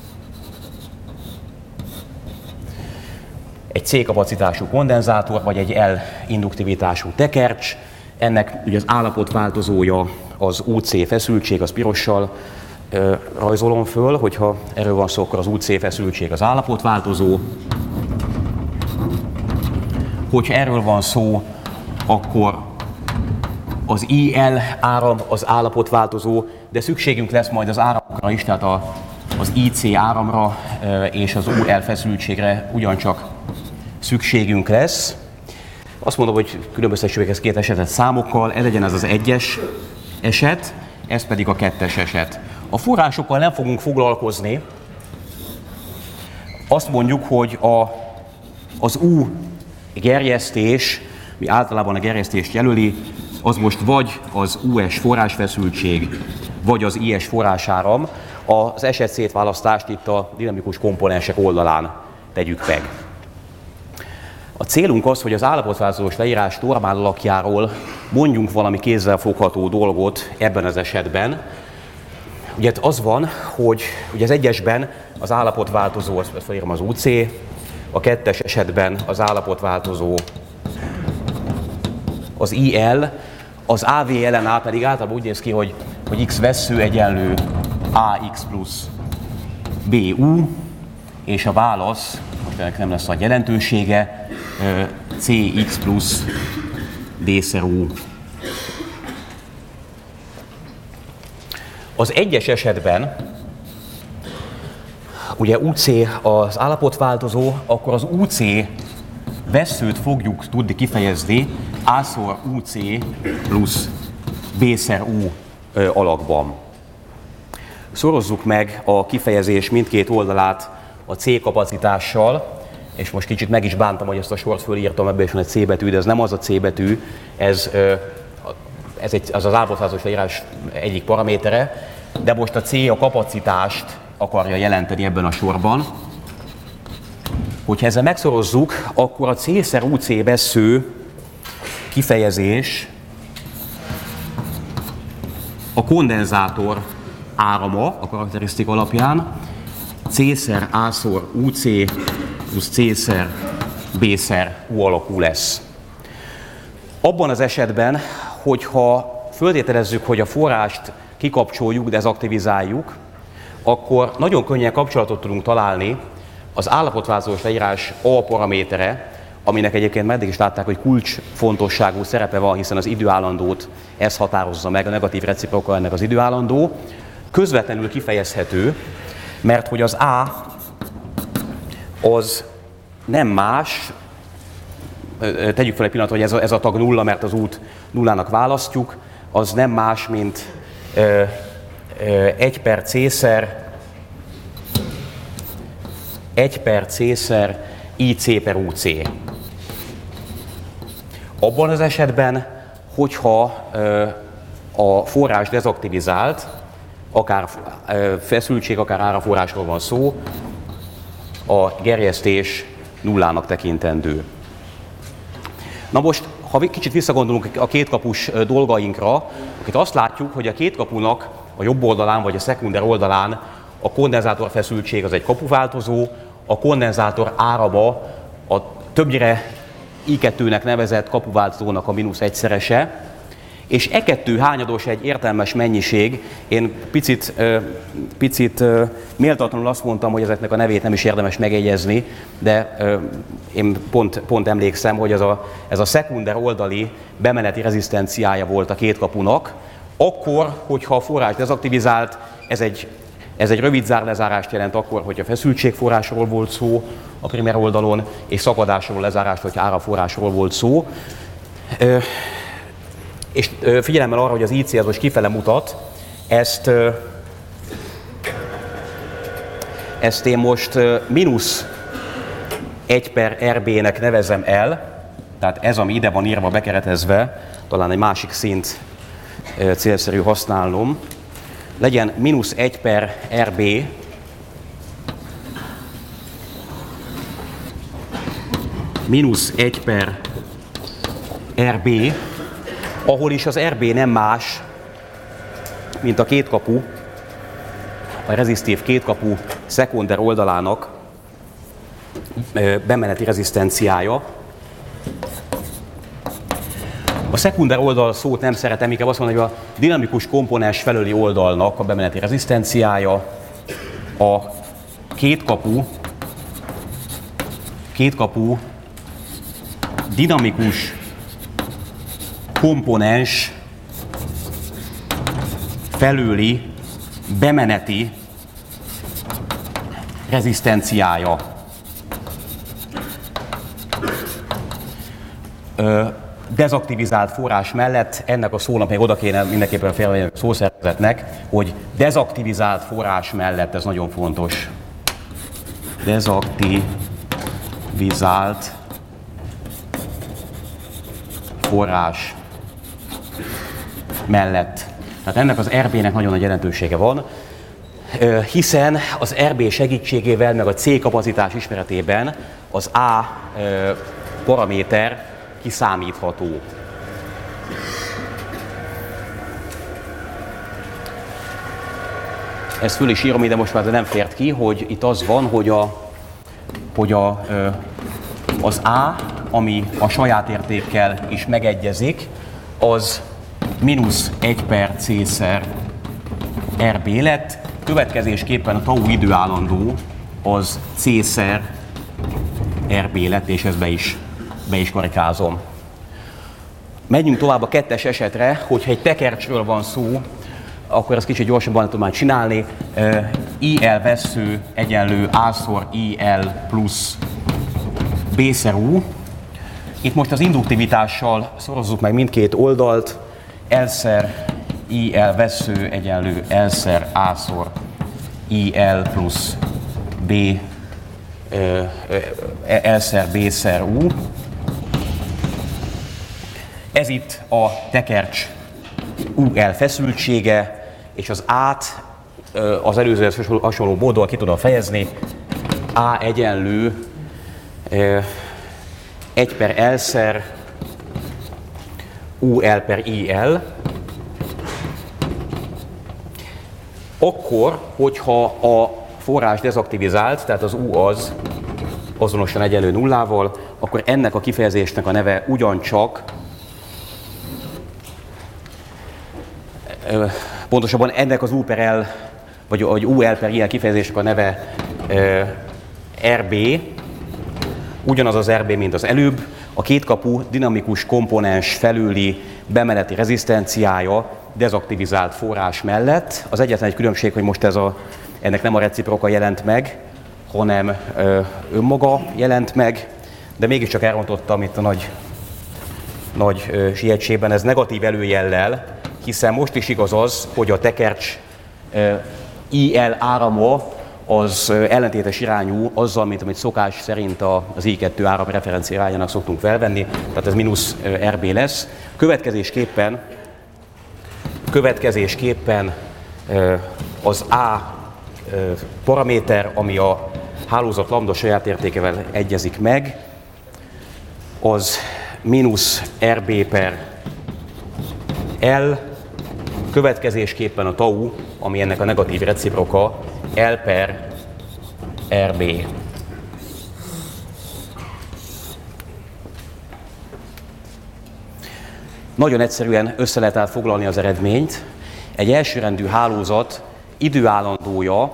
Egy C kapacitású kondenzátor, vagy egy L induktivitású tekercs. Ennek ugye az állapotváltozója az UC feszültség, az pirossal rajzolom föl, hogyha erről van szó, akkor az UC feszültség az állapotváltozó. Hogyha erről van szó, akkor az IL áram az állapotváltozó, de szükségünk lesz majd az áramokra is, tehát az IC áramra és az UL feszültségre ugyancsak szükségünk lesz. Azt mondom, hogy különböztessük ezt két esetet számokkal, ez legyen ez az 1-es eset, ez pedig a 2-es eset. A forrásokkal nem fogunk foglalkozni. Azt mondjuk, hogy az U gerjesztés, mi általában a gerjesztést jelöli, az most vagy az US forrásfeszültség, vagy az IS forrásáram. Az eset szétválasztást itt a dinamikus komponensek oldalán tegyük meg. A célunk az, hogy az állapotváltozós leírás normál alakjáról mondjunk valami kézzelfogható dolgot ebben az esetben. Ugye az van, hogy ugye az 1-esben az állapotváltozó, azt felírom az UC, a 2-es esetben az állapotváltozó az IL, az AV-LNA pedig általában úgy néz ki, hogy X vessző egyenlő AX plusz BU, és a válasz, most ennek nem lesz nagy jelentősége, CX plusz D/U. Az 1-es esetben, ugye UC az állapotváltozó, akkor az UC vesszőt fogjuk tudni kifejezni A-szor UC plusz B-szer-U alakban. Szorozzuk meg a kifejezés mindkét oldalát a C kapacitással, és most kicsit meg is bántam, hogy ezt a sort fölírtam, ebben is van egy C betű, de ez nem az a C betű, ez az állapotváltozós leírás egyik paramétere, de most a C a kapacitást akarja jelenteni ebben a sorban. Hogyha ezzel megszorozzuk, akkor a C/UC vessző kifejezés a kondenzátor árama a karakterisztika alapján C/A/UC plusz C/B/U alakú lesz. Abban az esetben, hogyha föltételezzük, hogy a forrást kikapcsoljuk, dezaktivizáljuk, akkor nagyon könnyen kapcsolatot tudunk találni az állapotváltozós leírás A paramétere, aminek egyébként eddig is látták, hogy kulcsfontosságú szerepe van, hiszen az időállandót ez határozza meg, a negatív reciproka ennek az időállandó, közvetlenül kifejezhető, mert hogy az A az nem más, tegyük fel egy pillanat, hogy ez a tag nulla, mert az út nullának választjuk, az nem más, mint 1 per C/1/C IC per UC. Abban az esetben, hogyha a forrás dezaktivizált, akár feszültség, akár áraforrásról van szó, a gerjesztés nullának tekintendő. Na most, ha kicsit visszagondolunk a kétkapus dolgainkra, itt azt látjuk, hogy a kétkapunak a jobb oldalán vagy a szekunder oldalán a kondenzátor feszültség az egy kapuváltozó, a kondenzátor árama a többnyire I2-nek nevezett kapuváltozónak a -1-szerese, és E2 hányados egy értelmes mennyiség. Én picit méltatlanul azt mondtam, hogy ezeknek a nevét nem is érdemes megjegyezni, de én pont emlékszem, hogy ez a szekunder oldali bemeneti rezisztenciája volt a kétkapunak. Akkor, hogyha a forrás dezaktivizált, ez egy Ez egy rövid zárlezárást jelent akkor, hogyha feszültségforrásról volt szó a primer oldalon, és szakadásról lezárást, hogyha áramforrásról volt szó. És figyelemmel arra, hogy az IC az most kifele mutat, ezt én most mínusz 1/RB-nek nevezem el, tehát ez, ami ide van írva, bekeretezve, talán egy másik szint célszerű használnom, legyen mínusz 1/RB, mínusz 1/RB, ahol is az RB nem más, mint a kétkapu, a rezisztív kétkapu szekunder oldalának bemeneti rezisztenciája. A szekunder oldal szót nem szeretem, inkább azt mondom, hogy a dinamikus komponens felőli oldalnak a bemeneti rezisztenciája, a kétkapu dinamikus komponens felőli bemeneti rezisztenciája. Dezaktivizált forrás mellett ennek a szónak még oda kéne mindenképpen felvenni a szószervezetnek, hogy dezaktivizált forrás mellett, ez nagyon fontos. Dezaktivizált forrás mellett. Tehát ennek az RB-nek nagyon nagy jelentősége van, hiszen az RB segítségével, meg a C kapacitás ismeretében az A paraméter kiszámítható. Ezt föl is írom ide, most már nem fért ki, hogy itt az van, hogy az A, ami a saját értékkel is megegyezik, az mínusz 1/C-szer RB lett, következésképpen a tau időállandó az C-szer RB lett, és ezt be is karikázom. Menjünk tovább a kettes esetre, hogyha egy tekercsről van szó, akkor ezt kicsit gyorsabban tudom már csinálni. IL vessző egyenlő A-szor IL plusz B-szer U. Itt most az induktivitással szorozzuk meg mindkét oldalt. L-szer IL vessző egyenlő L-szer A-szor IL plusz B L-szer B-szer U. Ez itt a tekercs UL feszültsége, és az át az előzőhez hasonló móddal ki tudom fejezni. A egyenlő 1/L-szer UL/IL. Akkor, hogyha a forrás dezaktivizált, tehát az U az azonosan egyenlő nullával, akkor ennek a kifejezésnek a neve ugyancsak, pontosabban ennek az U/L, vagy UL/IL kifejezésnek a neve RB, ugyanaz az RB, mint az előbb, a kétkapu dinamikus komponens felüli bemeneti rezisztenciája dezaktivizált forrás mellett. Az egyetlen egy különbség, hogy most ennek nem a reciproka jelent meg, hanem önmaga jelent meg, de mégiscsak elrontottam itt a nagy sietségben, ez negatív előjellel, hiszen most is igaz az, hogy a tekercs IL árama az ellentétes irányú azzal, mint amit szokás szerint az I2 áram referencia irányának szoktunk felvenni, tehát ez mínusz RB lesz. Következésképpen az A paraméter, ami a hálózat lambda saját értékevel egyezik meg, az mínusz RB/L, következésképpen a tau, ami ennek a negatív reciproka, L/RB. Nagyon egyszerűen össze lehet át foglalni az eredményt. Egy elsőrendű hálózat időállandója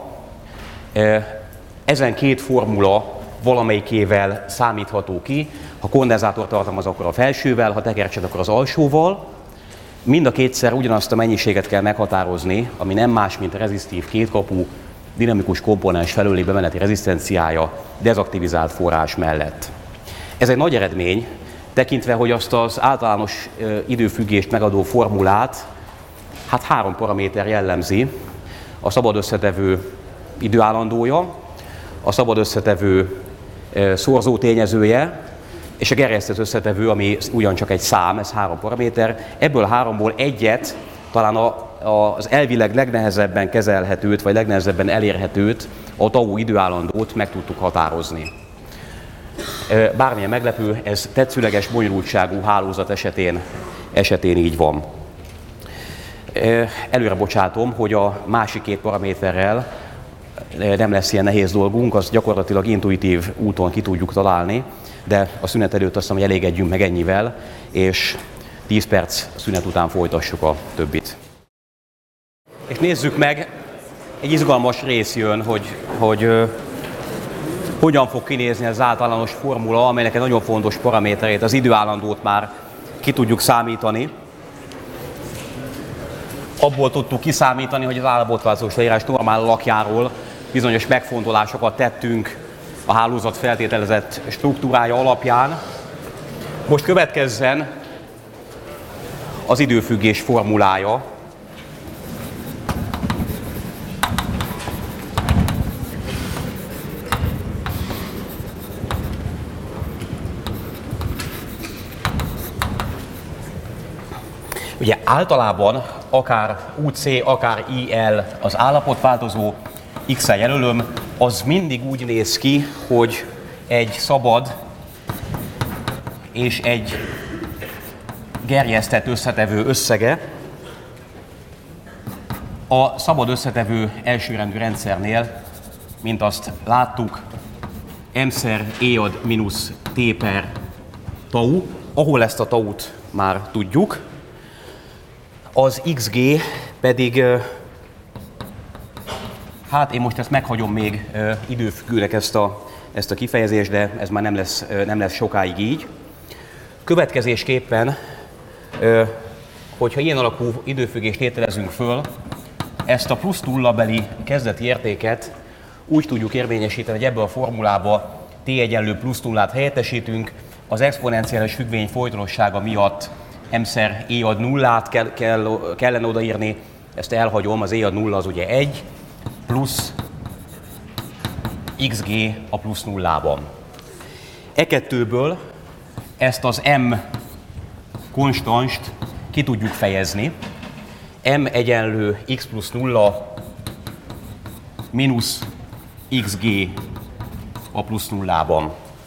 ezen két formula valamelyikével számítható ki. Ha kondenzátor tartalmaz, akkor a felsővel, ha tekercset, akkor az alsóval. Mind a kétszer ugyanazt a mennyiséget kell meghatározni, ami nem más, mint a rezisztív kétkapu dinamikus komponens felüli bemeneti rezisztenciája dezaktivizált forrás mellett. Ez egy nagy eredmény, tekintve, hogy azt az általános időfüggést megadó formulát hát 3 paraméter jellemzi: a szabad összetevő időállandója, a szabad összetevő szorzó tényezője, és a gerjesztett összetevő, ami ugyancsak egy szám, ez 3 paraméter. Ebből a 3-ból egyet, talán az elvileg legnehezebben kezelhetőt, vagy legnehezebben elérhetőt, a tau időállandót meg tudtuk határozni. Bármilyen meglepő, ez tetszőleges bonyolultságú hálózat esetén így van. Előre bocsátom, hogy a másik 2 paraméterrel nem lesz ilyen nehéz dolgunk, azt gyakorlatilag intuitív úton ki tudjuk találni, de a szünet előtt azt hiszem, hogy elégedjünk meg ennyivel, és 10 perc szünet után folytassuk a többit. És nézzük meg, egy izgalmas rész jön, hogy hogyan fog kinézni az általános formula, amelynek egy nagyon fontos paraméterét, az időállandót már ki tudjuk számítani. Abból tudtuk kiszámítani, hogy az állapotváltozós leírás normál alakjáról bizonyos megfontolásokat tettünk a hálózat feltételezett struktúrája alapján. Most következzen az időfüggés formulája. Ugye általában akár UC, akár IL az állapotváltozó, X-el jelölöm, az mindig úgy néz ki, hogy egy szabad és egy gerjesztett összetevő összege. A szabad összetevő elsőrendű rendszernél, mint azt láttuk, m-szer e-ad mínusz t per tau, ahol ezt a taut már tudjuk. Az XG pedig, hát én most ezt meghagyom még időfüggőnek ezt a kifejezést, de ez már nem lesz sokáig így. Következésképpen, hogyha ilyen alakú időfüggést tételezünk föl, ezt a plusz nullabeli kezdeti értéket úgy tudjuk érvényesíteni, hogy ebbe a formulába t egyenlő plusz nullát helyettesítünk, az exponenciális függvény folytonossága miatt m-szer e-ad nullát kellene odaírni, ezt elhagyom, az e-ad nulla az ugye 1, plusz xg a plusz nullában. E kettőből ezt az m konstanst ki tudjuk fejezni. M egyenlő x plusz nulla mínusz xg a plusz nullában.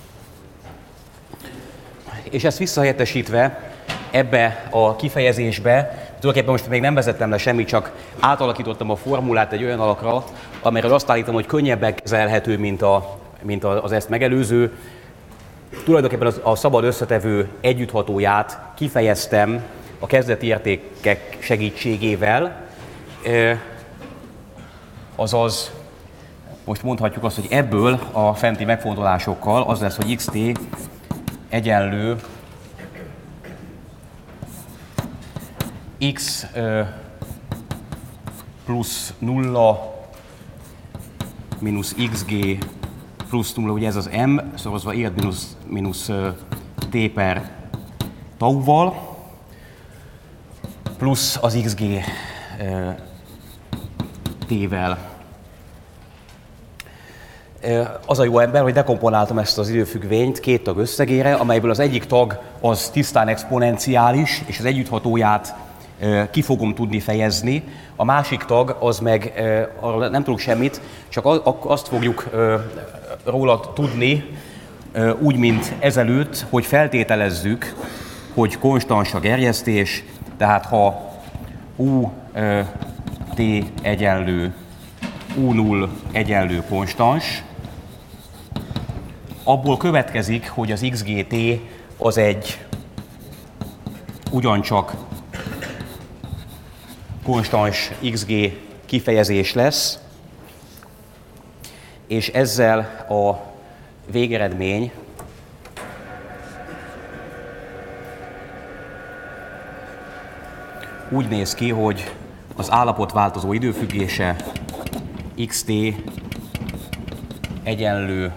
És ezt visszahelyettesítve ebbe a kifejezésbe, tulajdonképpen most még nem vezettem le semmit, csak átalakítottam a formulát egy olyan alakra, amelyről azt állítom, hogy könnyebben kezelhető, mint az ezt megelőző. Tulajdonképpen a szabad összetevő együtthatóját kifejeztem a kezdeti értékek segítségével, azaz most mondhatjuk azt, hogy ebből a fenti megfontolásokkal az lesz, hogy xt egyenlő x plusz 0 mínusz xg plusz 0, ugye ez az m, szorozva e mínusz t per tauval, plusz az xg t-vel. Az a jó ember, hogy dekomponáltam ezt az időfüggvényt 2 tag összegére, amelyből az egyik tag az tisztán exponenciális, és az együtthatóját ki fogom tudni fejezni. A másik tag, az meg arról nem tudok semmit, csak azt fogjuk róla tudni, úgy, mint ezelőtt, hogy feltételezzük, hogy konstans a gerjesztés, tehát ha t egyenlő u0 egyenlő konstans, abból következik, hogy az xgt az egy ugyancsak konstans xg kifejezés lesz, és ezzel a végeredmény úgy néz ki, hogy az állapotváltozó időfüggése xt egyenlő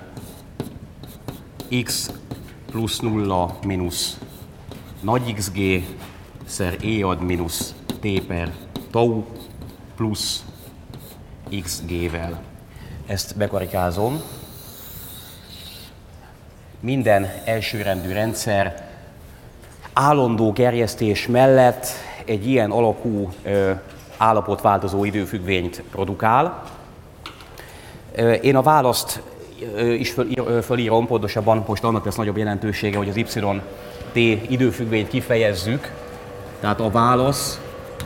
x plusz 0 mínusz nagy xg szer e ad mínusz t per tau plusz xg-vel. Ezt bekarikázom. Minden elsőrendű rendszer állandó gerjesztés mellett egy ilyen alakú állapotváltozó időfüggvényt produkál. Én a választ is fölírom, pontosabban most annak lesz nagyobb jelentősége, hogy az yt időfüggvényt kifejezzük. Tehát a válasz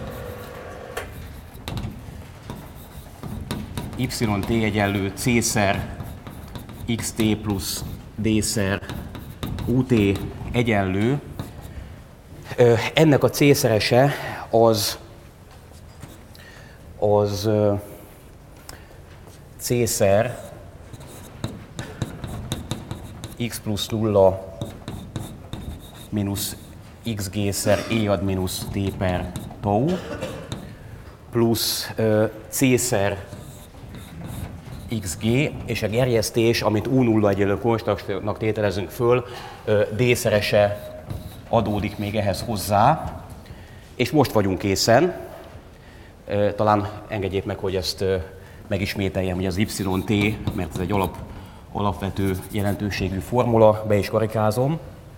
yt egyenlő c-szer xt plusz d-szer ut egyenlő. Ennek a c-szerese az c-szer x plusz 0 mínusz xg-szer e ad mínusz t per tau plusz c-szer xg, és a gerjesztés, amit u0 egyenlő konstantnak tételezünk föl, d-szerese adódik még ehhez hozzá. És most vagyunk készen. Talán engedjék meg, hogy ezt megismételjem, hogy az yt, mert ez egy alapvető jelentőségű formula, be is karikázom.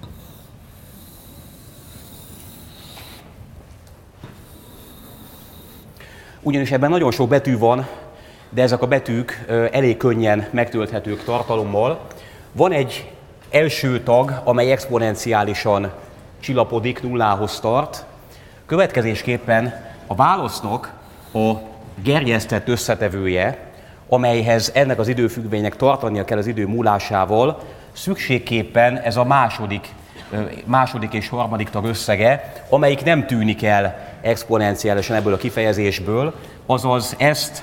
Ugyanis ebben nagyon sok betű van, de ezek a betűk elég könnyen megtölthetők tartalommal. Van egy első tag, amely exponenciálisan csillapodik, nullához tart. Következésképpen a válasznak a gerjesztett összetevője, amelyhez ennek az időfüggvénynek tartania kell az idő múlásával, szükségképpen ez a második és harmadik tag összege, amelyik nem tűnik el exponenciálisan ebből a kifejezésből, azaz ezt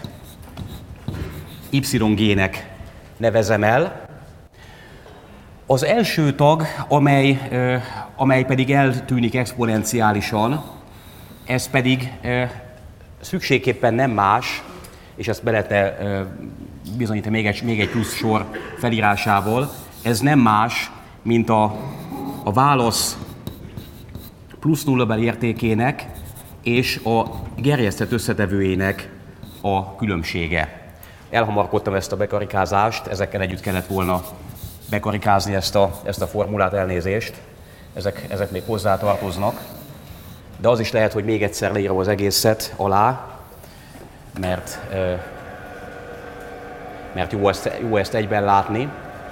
YG-nek nevezem el. Az első tag, amely pedig eltűnik exponenciálisan, ez pedig szükségképpen nem más, és ezt be lehetne bizonyítani még egy plusz sor felírásával, ez nem más, mint a válasz plusz nullabeli értékének és a gerjesztett összetevőjének a különbsége. Elhamarkodtam ezt a bekarikázást, ezekkel együtt kellett volna bekarikázni ezt a formulát, elnézést. Ezek még hozzá tartoznak. De az is lehet, hogy még egyszer leírom az egészet alá, mert jó ezt egyben látni.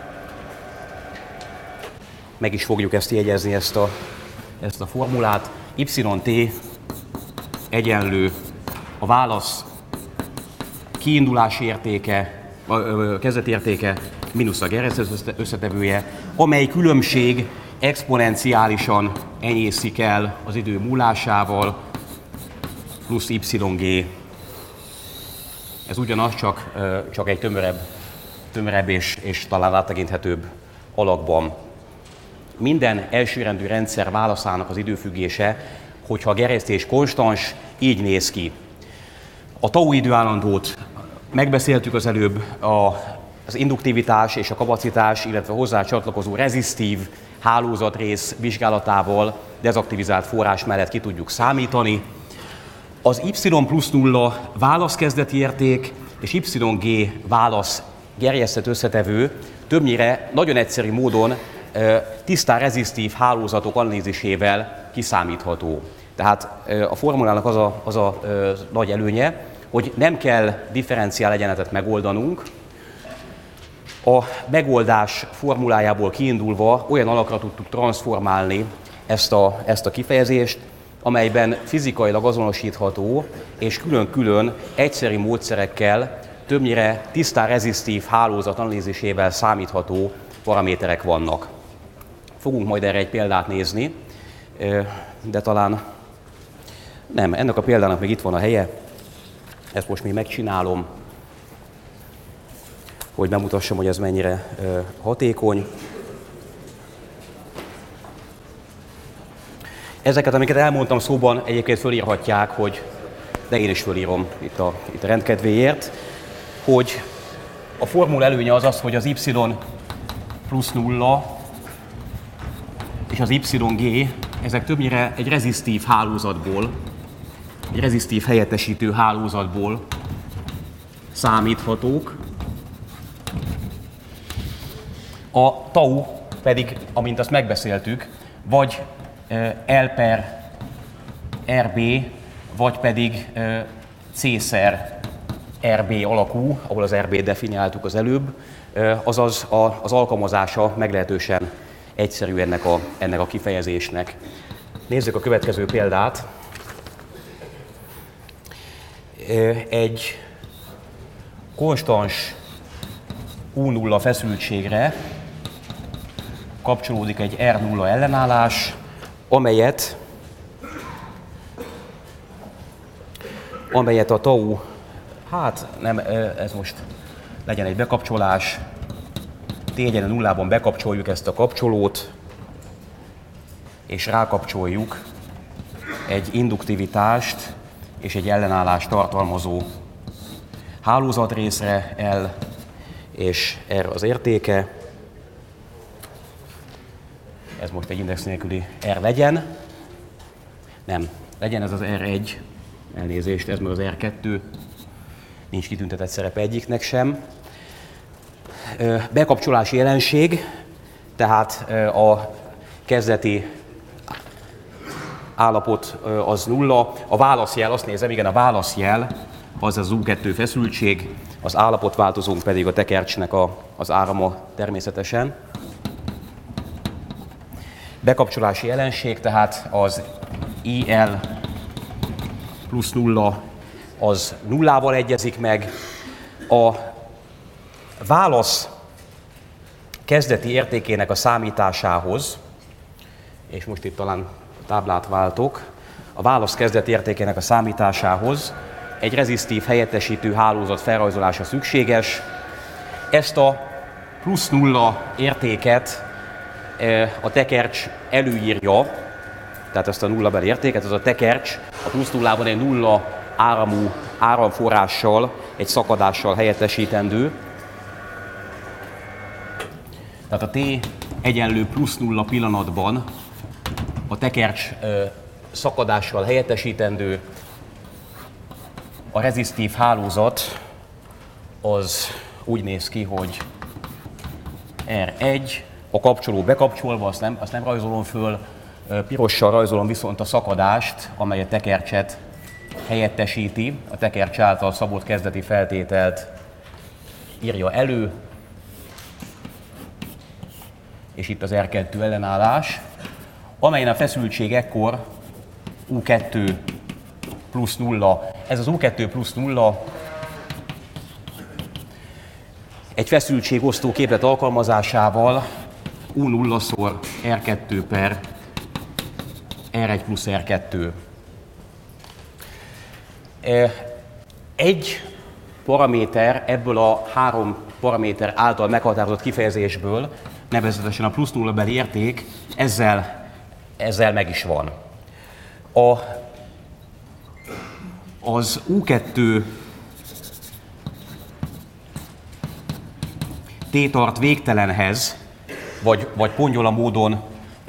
Meg is fogjuk ezt jegyezni, ezt a formulát. Yt egyenlő a válasz kiindulási értéke, kezdeti értéke mínusz a gerjesztett összetevője, amely különbség exponenciálisan enyészik el az idő múlásával, plusz YG. Ez ugyanaz, csak egy tömörebb és talán áttekinthetőbb alakban. Minden elsőrendű rendszer válaszának az időfüggése, hogyha a gerjesztés konstans, így néz ki. A tau időállandót megbeszéltük az előbb, az induktivitás és a kapacitás, illetve hozzá csatlakozó rezisztív hálózatrész vizsgálatával dezaktivizált forrás mellett ki tudjuk számítani. Az y plusz 0 válasz kezdeti érték és YG válasz gerjesztett összetevő többnyire nagyon egyszerű módon tisztán rezisztív hálózatok analízisével kiszámítható. Tehát a formulának az a nagy előnye, hogy nem kell differenciál egyenletet megoldanunk. A megoldás formulájából kiindulva olyan alakra tudtuk transformálni ezt a kifejezést, amelyben fizikailag azonosítható és külön-külön egyszeri módszerekkel többnyire tisztán rezisztív hálózat analízisével számítható paraméterek vannak. Fogunk majd erre egy példát nézni, de talán nem, ennek a példának még itt van a helye. Ezt most még megcsinálom, hogy bemutassam, hogy ez mennyire hatékony. Ezeket, amiket elmondtam szóban, egyébként fölírhatják, de én is fölírom itt a rendkedvéért. hogy a formula előnye az, hogy az y plusz 0 és az YG, ezek többnyire egy rezisztív hálózatból, egy rezisztív helyettesítő hálózatból számíthatók. A tau pedig, amint azt megbeszéltük, vagy L per RB, vagy pedig C-szer RB alakú, ahol az RB definiáltuk az előbb, azaz az alkalmazása meglehetősen egyszerű ennek a kifejezésnek. Nézzük a következő példát. Egy konstans U0 feszültségre kapcsolódik egy R0 ellenállás, amelyet a tau, hát nem, ez most legyen egy bekapcsolás, T-egyenlő nullában bekapcsoljuk ezt a kapcsolót, és rákapcsoljuk egy induktivitást és egy ellenállást tartalmazó hálózatrészre, L és R az értéke. Ez most egy index nélküli R legyen. Nem, legyen ez az R1, elnézést, ez meg az R2. Nincs kitüntetett szerepe egyiknek sem. Bekapcsolási jelenség, tehát a kezdeti állapot az nulla. A válaszjel, azt nézem, igen, a válaszjel az az U2 feszültség, az állapotváltozónk pedig a tekercsnek az árama természetesen. Bekapcsolási jelenség, tehát az IL plusz nulla az nullával egyezik meg. A válasz kezdeti értékének a számításához, és most itt talán táblát váltok, a válasz kezdeti értékének a számításához egy rezisztív helyettesítő hálózat felrajzolása szükséges. Ezt a plusz nulla értéket a tekercs előírja, tehát ezt a nullabeli értéket, az a tekercs a plusz nullában egy nulla áramú áramforrással, egy szakadással helyettesítendő. Tehát a T egyenlő plusz nulla pillanatban a tekercs szakadással helyettesítendő, a rezisztív hálózat az úgy néz ki, hogy R1, a kapcsoló bekapcsolva, azt nem rajzolom föl, pirossal rajzolom viszont a szakadást, amely a tekercset helyettesíti, a tekercs által szabott kezdeti feltételt írja elő, és itt az R2 ellenállás, amelyen a feszültség ekkor U2 plusz 0. Ez az U2 plusz 0 egy feszültségosztó képlet alkalmazásával U0-szor R2 per R1 plusz R2. Egy paraméter ebből a három paraméter által meghatározott kifejezésből, nevezetesen a plusz nulla beli érték, ezzel meg is van. Az U2 T tart végtelenhez, vagy pongyola módon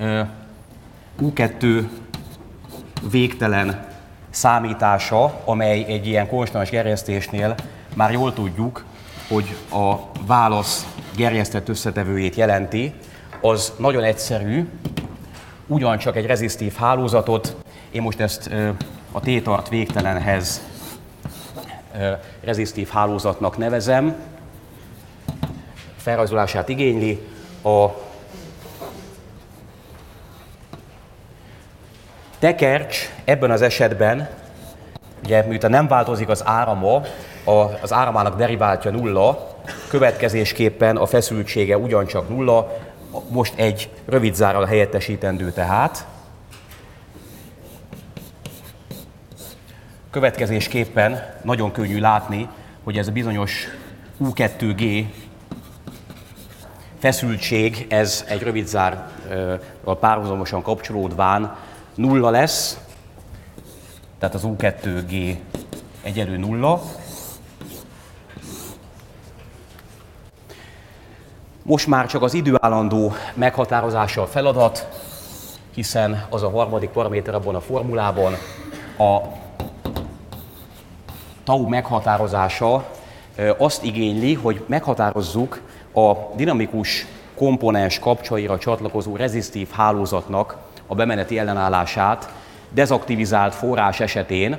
U2 végtelen számítása, amely egy ilyen konstans gerjesztésnél már jól tudjuk, hogy a válasz gerjesztett összetevőjét jelenti, az nagyon egyszerű, ugyancsak egy rezisztív hálózatot, én most ezt a T tart végtelenhez rezisztív hálózatnak nevezem, felrajzolását igényli. A tekercs ebben az esetben, ugye miután nem változik az árama, az áramának deriváltja nulla, következésképpen a feszültsége ugyancsak nulla, most egy rövid zárral helyettesítendő tehát. Következésképpen nagyon könnyű látni, hogy ez a bizonyos U2G feszültség, ez egy rövid zárral párhuzamosan kapcsolódván nulla lesz, tehát az U2G egyenlő nulla. Most már csak az időállandó meghatározása a feladat, hiszen az a harmadik paraméter abban a formulában, a tau meghatározása azt igényli, hogy meghatározzuk a dinamikus komponens kapcsaira csatlakozó rezisztív hálózatnak a bemeneti ellenállását dezaktivizált forrás esetén.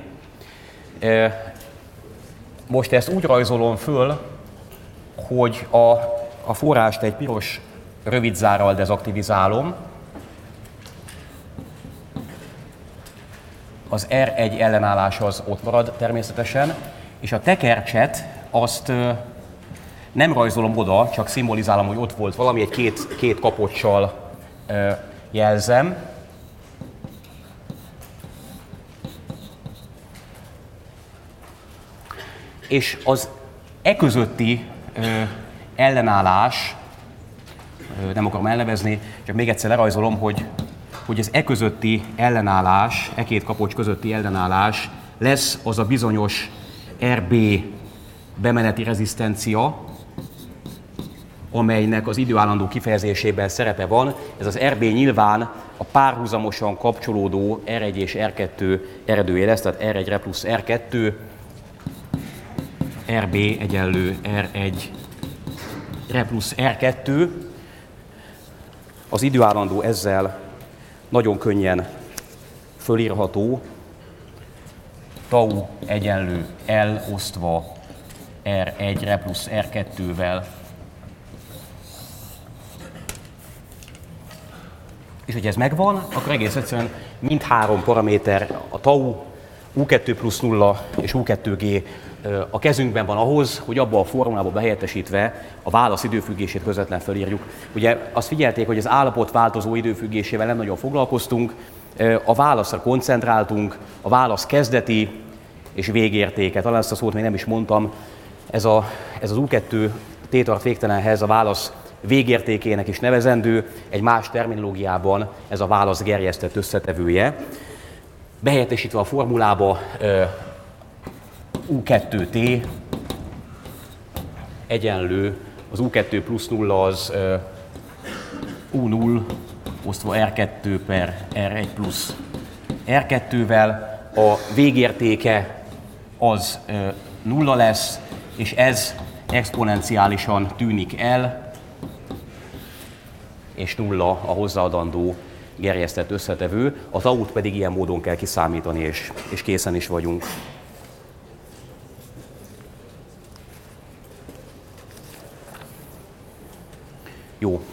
Most ezt úgy rajzolom föl, hogy a forrást egy piros rövidzárral dezaktivizálom, az R1 ellenállás az ott marad természetesen, és a tekercset azt nem rajzolom oda, csak szimbolizálom, hogy ott volt valami, egy két kapoccsal jelzem. És az közötti ellenállás, nem akarom elnevezni, csak még egyszer lerajzolom, hogy az közötti ellenállás, két kapocs közötti ellenállás lesz az a bizonyos RB bemeneti rezisztencia, amelynek az időállandó kifejezésében szerepe van. Ez az RB nyilván a párhuzamosan kapcsolódó R1 és R2 eredője lesz, tehát R1 re plusz R2, RB egyenlő R1 re plusz R2. Az időállandó ezzel nagyon könnyen fölírható, tau egyenlő L osztva R1 re plusz R2-vel. És hogyha ez megvan, akkor egész egyszerűen mindhárom paraméter, a tau, U2 plusz 0 és U2G a kezünkben van ahhoz, hogy abba a formulába behelyettesítve a válasz időfüggését közvetlen felírjuk. Ugye azt figyelték, hogy az állapot változó időfüggésével nem nagyon foglalkoztunk, a válaszra koncentráltunk, a válasz kezdeti és végértéke. Talán ezt a szót még nem is mondtam, ez az U2 t-tart végtelenhez a válasz végértékének is nevezendő, egy más terminológiában ez a válasz gerjesztett összetevője. Behelyettesítve a formulába U2T egyenlő, az U2 plusz 0 az U0 osztva R2 per R1 plusz R2-vel, a végértéke az 0 lesz, és ez exponenciálisan tűnik el, és 0 a hozzáadandó gerjesztett összetevő, a tau-t pedig ilyen módon kell kiszámítani, és készen is vagyunk. Jó.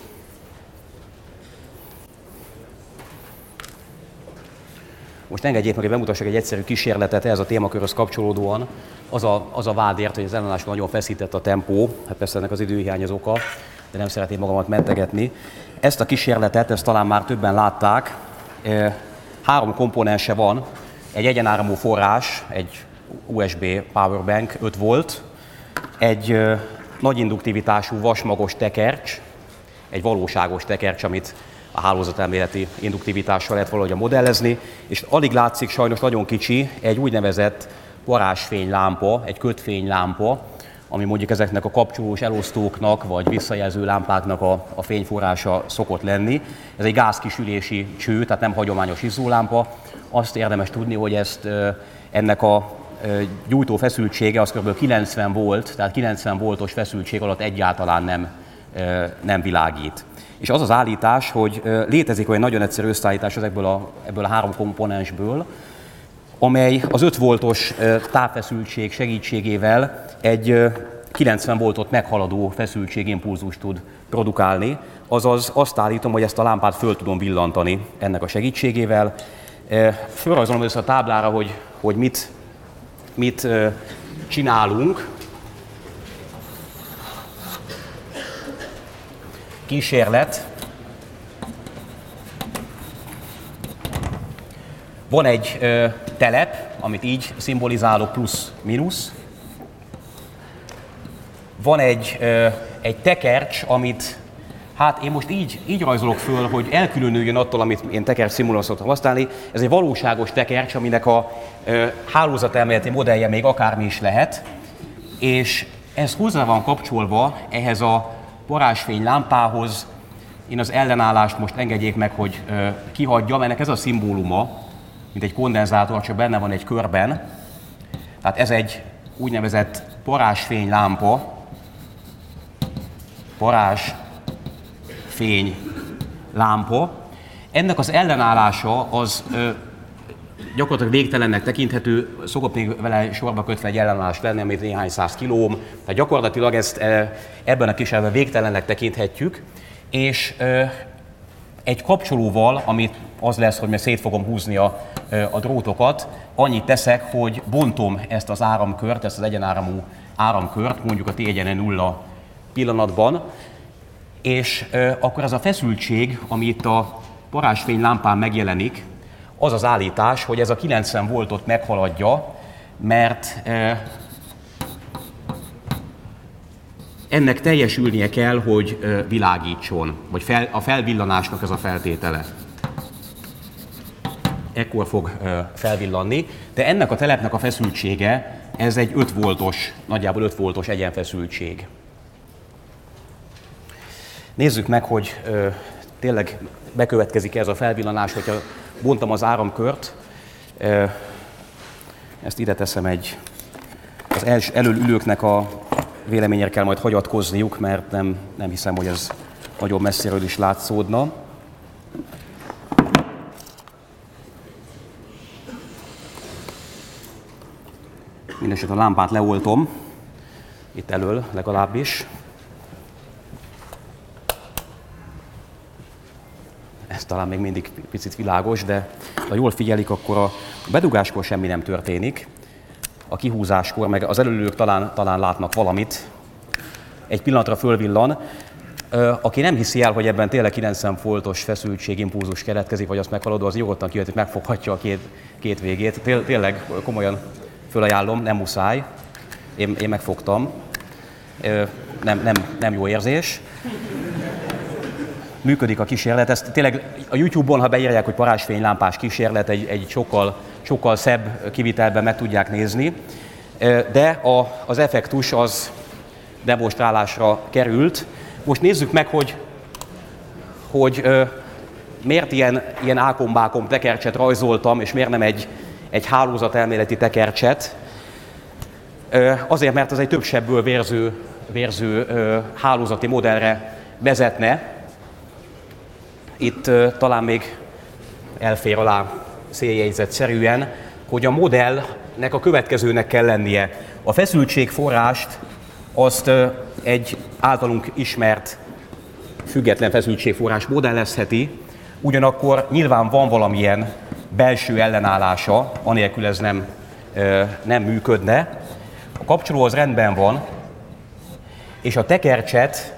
Most engedjék meg, hogy bemutassak egy egyszerű kísérletet ehhez a témakörhöz kapcsolódóan. Az a vádért, hogy az ellenállásban nagyon feszített a tempó, hát persze ennek az időhiány az oka, de nem szeretném magamat mentegetni. Ezt a kísérletet, ezt talán már többen látták, 3 komponense van, egy egyenáramú forrás, egy USB powerbank 5 volt, egy nagy induktivitású vasmagos tekercs, egy valóságos tekercs, amit a hálózatelméleti induktivitással lehet valahogy modellezni, és alig látszik, sajnos nagyon kicsi, egy úgynevezett varázsfénylámpa, egy kötfénylámpa, ami mondjuk ezeknek a kapcsolós elosztóknak vagy visszajelző lámpáknak a fényforrása szokott lenni. Ez egy gázkisülési cső, tehát nem hagyományos izzólámpa. Azt érdemes tudni, hogy ennek a gyújtó feszültsége az kb. 90 volt, tehát 90 voltos feszültség alatt egyáltalán nem világít. És az az állítás, hogy létezik olyan nagyon egyszerű összeállítás ebből a 3 komponensből, amely az 5 voltos távfeszültség segítségével egy 90 voltot meghaladó feszültségimpulzust tud produkálni. Azaz azt állítom, hogy ezt a lámpát föl tudom villantani ennek a segítségével. Fölrajzolom össze a táblára, hogy mit csinálunk. Kísérlet. Van egy telep, amit így szimbolizálok, plusz-minusz. Van egy tekercs, amit hát én most így rajzolok föl, hogy elkülönüljön attól, amit én tekercs szimbolon szoktam használni. Ez egy valóságos tekercs, aminek a hálózatelméleti modellje még akármi is lehet, és ez hozzá van kapcsolva ehhez a parázsfény lámpához én az ellenállást most engedjék meg, hogy kihagyjam. Ennek ez a szimbóluma, mint egy kondenzátor, csak benne van egy körben. Tehát ez egy úgynevezett parázsfény lámpa, parázsfény lámpa. Ennek az ellenállása az gyakorlatilag végtelennek tekinthető, szokott még vele sorba kötve egy ellenállás lenni, amit néhány száz kilóm, tehát gyakorlatilag ezt ebben a kísérletben végtelennek tekinthetjük, és egy kapcsolóval, amit az lesz, hogy szét fogom húzni a drótokat, annyit teszek, hogy bontom ezt az áramkört, ezt az egyenáramú áramkört, mondjuk a T1-0 pillanatban, és akkor az a feszültség, ami itt a parázsfény lámpán megjelenik, az az állítás, hogy ez a 90 voltot meghaladja, mert ennek teljesülnie kell, hogy világítson, vagy a felvillanásnak ez a feltétele. Ekkor fog felvillanni, de ennek a telepnek a feszültsége, ez egy 5 voltos, nagyjából 5 voltos egyenfeszültség. Nézzük meg, hogy tényleg bekövetkezik ez a felvillanás, hogyha bontom az áramkört. Ezt ide teszem az elől ülőknek a véleményére kell majd hagyatkozniuk, mert nem hiszem, hogy ez nagyon messziről is látszódna. Mindenesetre a lámpát leoltom, itt elől legalábbis. Ez talán még mindig picit világos, de ha jól figyelik, akkor a bedugáskor semmi nem történik. A kihúzáskor, meg az elölők talán látnak valamit. Egy pillanatra fölvillan. Aki nem hiszi el, hogy ebben tényleg 90 voltos feszültségimpulzus keletkezik, vagy azt meghaladó, az nyugodtan kijöhet, megfoghatja a két végét. Tényleg komolyan fölajánlom, nem muszáj. Én megfogtam. Nem jó érzés. Működik a kísérlet. Ezt tényleg a YouTube-on, ha beírják, hogy parázsfénylámpás kísérlet, egy sokkal szebb kivitelben meg tudják nézni. De az effektus az demonstrálásra került. Most nézzük meg, hogy miért ilyen ákombákom tekercset rajzoltam, és miért nem egy hálózatelméleti tekercset. Azért, mert az egy több sebből vérző hálózati modellre vezetne. Itt talán még elfér alá széljegyzetszerűen, hogy a modellnek a következőnek kell lennie. A feszültségforrást azt egy általunk ismert független feszültségforrás modellezheti, ugyanakkor nyilván van valamilyen belső ellenállása, anélkül ez nem működne. A kapcsoló az rendben van, és a tekercset,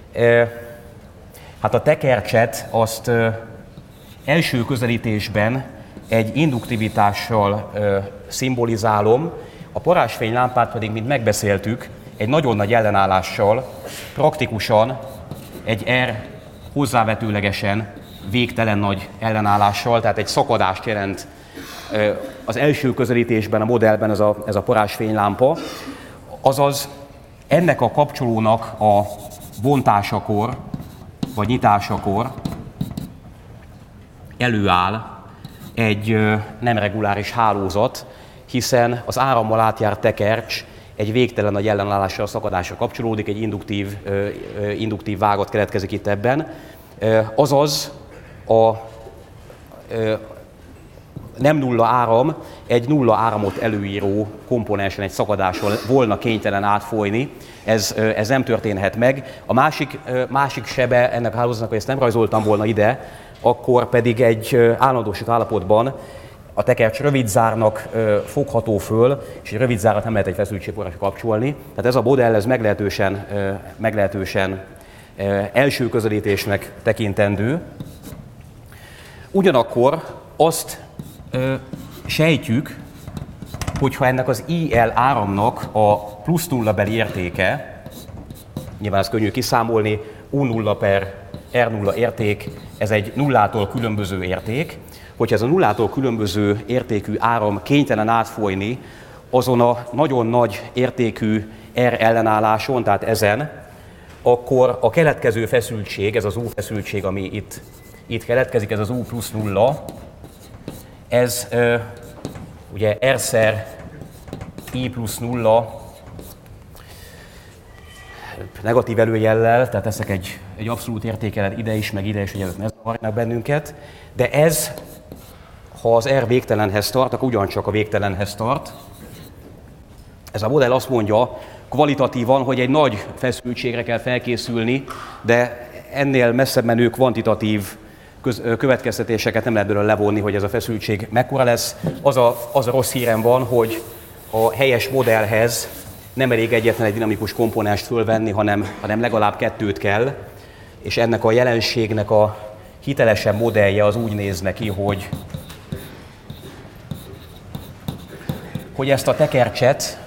azt első közelítésben egy induktivitással szimbolizálom, a parázsfénylámpát pedig, mint megbeszéltük, egy nagyon nagy ellenállással, praktikusan egy R hozzávetőlegesen végtelen nagy ellenállással, tehát egy szakadást jelent az első közelítésben, a modellben ez a parázsfénylámpa, azaz ennek a kapcsolónak a bontásakor, vagy nyitásakor előáll egy nem reguláris hálózat, hiszen az árammal átjárt tekercs egy végtelen nagy ellenállással, szakadásra kapcsolódik, egy induktív vágat keletkezik itt ebben. Azaz a nem nulla áram egy nulla áramot előíró komponensen, egy szakadással volna kénytelen átfolyni. Ez nem történhet meg. A másik sebe ennek a hálózatnak, hogy ezt nem rajzoltam volna ide, akkor pedig egy állandósult állapotban a tekercs rövidzárnak fogható föl, és egy rövidzárat nem lehet egy feszültségforrásra kapcsolni. Tehát ez a modell ez meglehetősen első közelítésnek tekintendő. Ugyanakkor azt sejtjük, hogyha ennek az IL áramnak a plusz nulla beli értéke, nyilván ez könnyű kiszámolni, U0 per R0 érték, ez egy nullától különböző érték, hogyha ez a nullától különböző értékű áram kénytelen átfolyni azon a nagyon nagy értékű R ellenálláson, tehát ezen, akkor a keletkező feszültség, ez az U feszültség, ami itt keletkezik, ez az U plusz 0, ez ugye R-szer I plusz 0 negatív előjellel, tehát teszek egy abszolút értékelet ide is, meg ide is, hogy ezek ne zavarjanak bennünket, de ez, ha az R végtelenhez tart, akkor ugyancsak a végtelenhez tart. Ez a modell azt mondja kvalitatívan, hogy egy nagy feszültségre kell felkészülni, de ennél messzebb menő kvantitatív következtetéseket nem lehet belőle levonni, hogy ez a feszültség mekkora lesz. Az a rossz hírem van, hogy a helyes modellhez nem elég egyetlen egy dinamikus komponást fölvenni, hanem legalább kettőt kell, és ennek a jelenségnek a hitelesebb modellje az úgy néz neki, hogy ezt a tekercset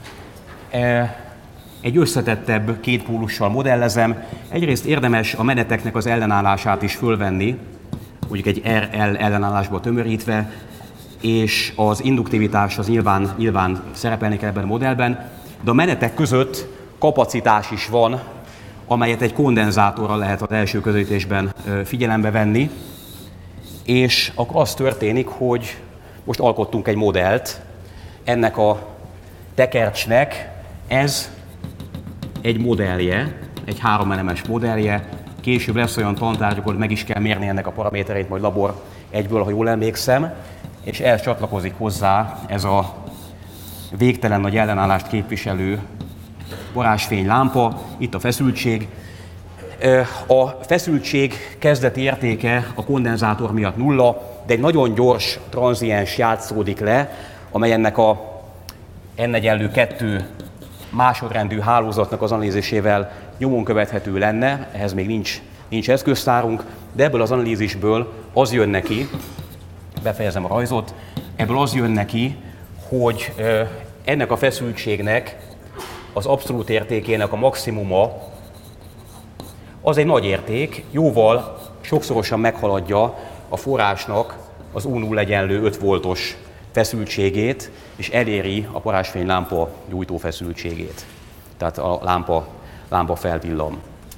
egy összetettebb kétpólussal modellezem. Egyrészt érdemes a meneteknek az ellenállását is fölvenni, mondjuk egy RL ellenállásba tömörítve, és az induktivitás az nyilván szerepelni kell ebben a modellben, de a menetek között kapacitás is van, amelyet egy kondenzátorral lehet az első közelítésben figyelembe venni, és akkor az történik, hogy most alkottunk egy modellt, ennek a tekercsnek ez egy modellje, egy 3 elemes modellje, később lesz olyan tantárgyuk, hogy meg is kell mérni ennek a paramétereit, majd labor 1-ből, ha jól emlékszem, és ehhez csatlakozik hozzá ez a végtelen nagy ellenállást képviselő varázsfénylámpa, itt a feszültség. A feszültség kezdeti értéke a kondenzátor miatt 0, de egy nagyon gyors tranziens játszódik le, amely ennek a N=2 másodrendű hálózatnak az analízisével nyomon követhető lenne, ehhez még nincs eszköztárunk, de ebből az analízisből az jön neki, befejezem a rajzot, ebből az jön neki, hogy ennek a feszültségnek az abszolút értékének a maximuma az egy nagy érték, jóval sokszorosan meghaladja a forrásnak az U0 = 5 voltos feszültségét, és eléri a varázsfénylámpa gyújtó feszültségét. Tehát a lámpa felvillan.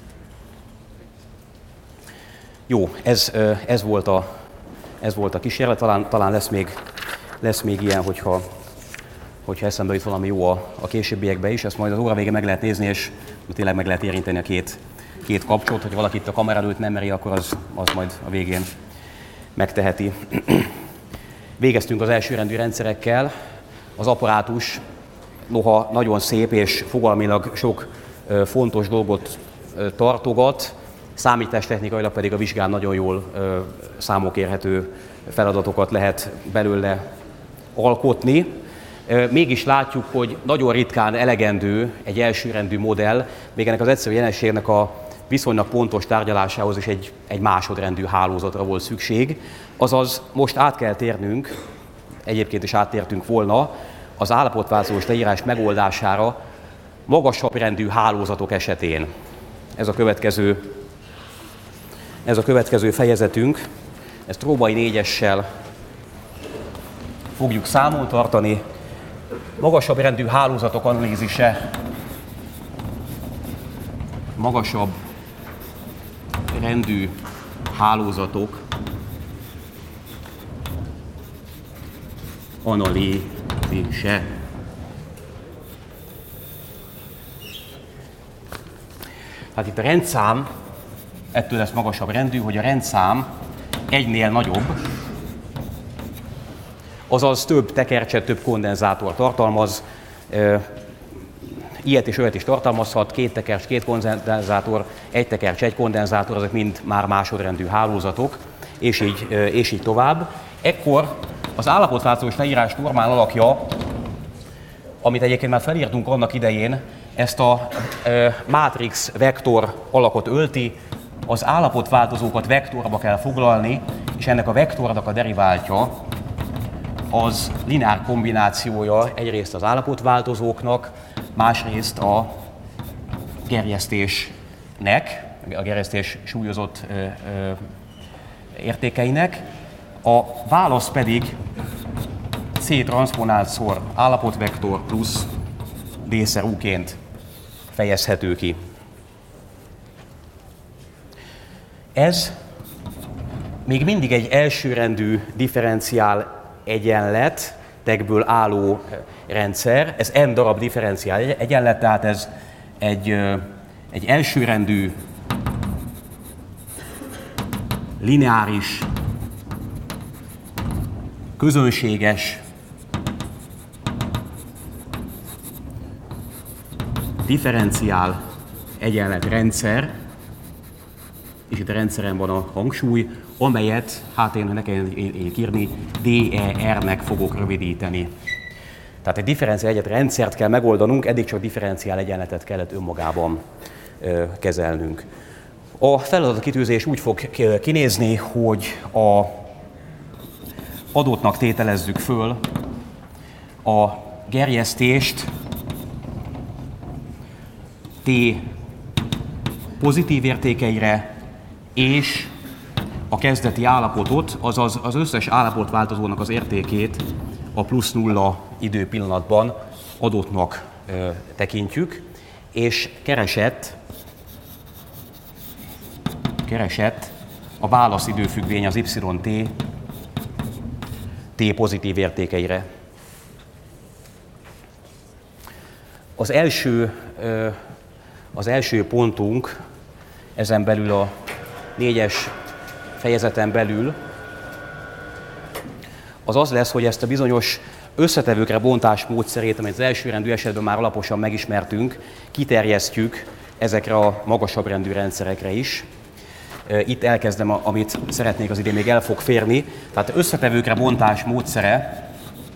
Jó, ez volt a kísérlet, talán lesz még ilyen, hogyha eszembe jut valami jó a későbbiekben is, ezt majd az óra végén meg lehet nézni, és tényleg meg lehet érinteni a két kapcsolót, hogy valaki itt a kamera előtt nem meri, akkor az majd a végén megteheti. Végeztünk az elsőrendű rendszerekkel, az apparátus noha nagyon szép és fogalmilag sok fontos dolgot tartogat, számítástechnikailag pedig a vizsgán nagyon jól számokérhető feladatokat lehet belőle alkotni. Mégis látjuk, hogy nagyon ritkán elegendő egy elsőrendű modell, még ennek az egyszerű jelenségnek a viszonylag pontos tárgyalásához is egy másodrendű hálózatra volt szükség. Azaz most át kell térnünk, egyébként is áttértünk volna, az állapotváltozós leírás megoldására magasabb rendű hálózatok esetén. Ez a következő fejezetünk, ezt Róbai 4-essel fogjuk számon tartani. Magasabb rendű hálózatok analízise, magasabb rendű hálózatok analízise. Hát itt a rendszám, ettől lesz magasabb rendű, hogy a rendszám egynél nagyobb, azaz több tekercset, több kondenzátor tartalmaz, ilyet és olyat is tartalmazhat, 2 tekercs, 2 kondenzátor, 1 tekercs, 1 kondenzátor, ezek mind már másodrendű hálózatok, és így tovább. Ekkor az állapotváltozós leírás normál alakja, amit egyébként már felírtunk annak idején, ezt a mátrix vektor alakot ölti, az állapotváltozókat vektorba kell foglalni, és ennek a vektornak a deriváltja az lineár kombinációja egyrészt az állapotváltozóknak, másrészt a gerjesztésnek, a gerjesztés súlyozott értékeinek. A válasz pedig C transzponáltszor állapotvektor plusz D-szer U-ként fejezhető ki. Ez még mindig egy elsőrendű differenciál egyenletekből álló rendszer, ez n darab differenciál egyenlet, tehát ez egy elsőrendű, lineáris, közönséges, differenciál egyenletrendszer, és itt a rendszeren van a hangsúly, amelyet, hát én nekem írni, DER-nek fogok rövidíteni. Tehát egy differenciál egyenletrendszert kell megoldanunk, eddig csak differenciál egyenletet kellett önmagában kezelnünk. A feladatkitűzés úgy fog kinézni, hogy a adottnak tételezzük föl a gerjesztést t pozitív értékeire, és a kezdeti állapotot, azaz az összes állapotváltozónak az értékét a plusz nulla időpillanatban adottnak tekintjük, és keresett a válaszidőfüggvény az yt t pozitív értékeire. Az első pontunk ezen belül a 4-es fejezeten belül az lesz, hogy ezt a bizonyos összetevőkre bontás módszerét, amit az elsőrendű esetben már alaposan megismertünk, kiterjesztjük ezekre a magasabb rendű rendszerekre is. Itt elkezdem, amit szeretnék, az idén még el fog férni. Tehát összetevőkre bontás módszere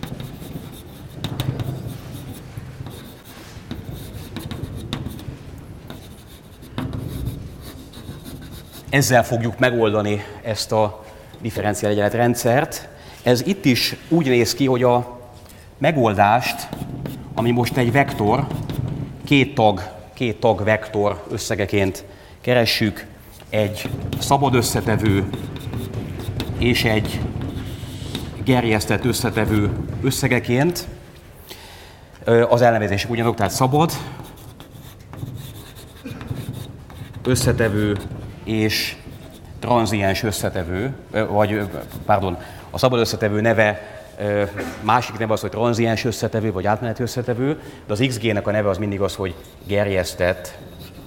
ezzel fogjuk megoldani ezt a differenciál egyenletrendszert. Ez itt is úgy néz ki, hogy a megoldást, ami most egy vektor, két tag vektor összegeként keressük, egy szabad összetevő és egy gerjesztett összetevő összegeként. Az elnevezések ugyanazok, tehát szabad összetevő és tranziens összetevő, a szabad összetevő neve, másik neve az, hogy tranziens összetevő, vagy átmeneti összetevő, de az XG-nek a neve az mindig az, hogy gerjesztett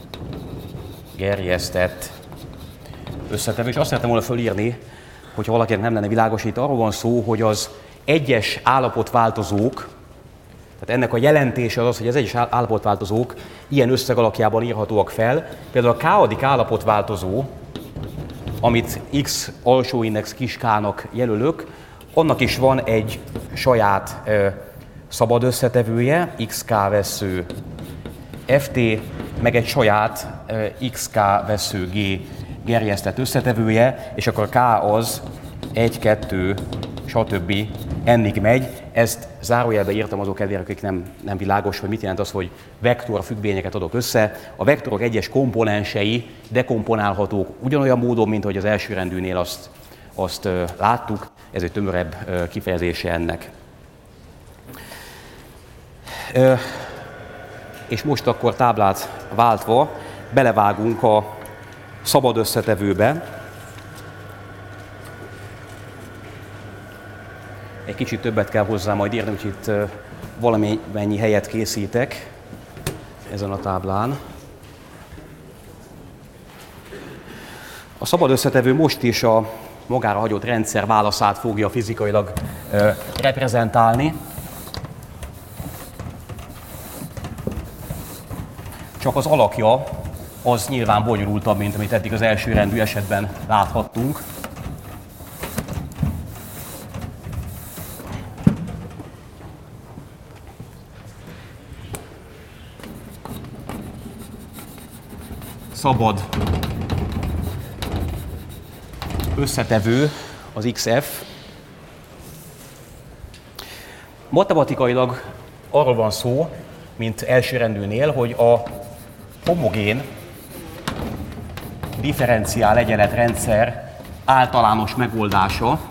összetevő. És azt szeretném volna fölírni, hogyha valakinek nem lenne világos, itt arról van szó, hogy az egyes állapotváltozók, tehát ennek a jelentése az, hogy az egyes állapotváltozók ilyen összeg alakjában írhatóak fel. Például a k-adik állapotváltozó, amit x alsó index kis k-nak jelölök, annak is van egy saját szabad összetevője, xk vessző ft, meg egy saját xk vessző g gerjesztett összetevője, és akkor k az 1, 2, stb. N-ig megy. Ezt zárójelbe írtam azok kedvére, akik nem világos, hogy mit jelent az, hogy vektor függvényeket adok össze. A vektorok egyes komponensei dekomponálhatók ugyanolyan módon, mint ahogy az elsőrendűnél azt láttuk. Ez egy tömörebb kifejezése ennek. És most akkor táblát váltva belevágunk a szabad összetevőbe. Egy kicsit többet kell hozzá majd írni, úgyhogy itt valamennyi helyet készítek ezen a táblán. A szabad összetevő most is a magára hagyott rendszer válaszát fogja fizikailag reprezentálni. Csak az alakja az nyilván bonyolultabb, mint amit eddig az elsőrendű esetben láthattunk. Szabad összetevő az XF. Matematikailag arról van szó, mint elsőrendűnél, hogy a homogén differenciál egyenletrendszer általános megoldása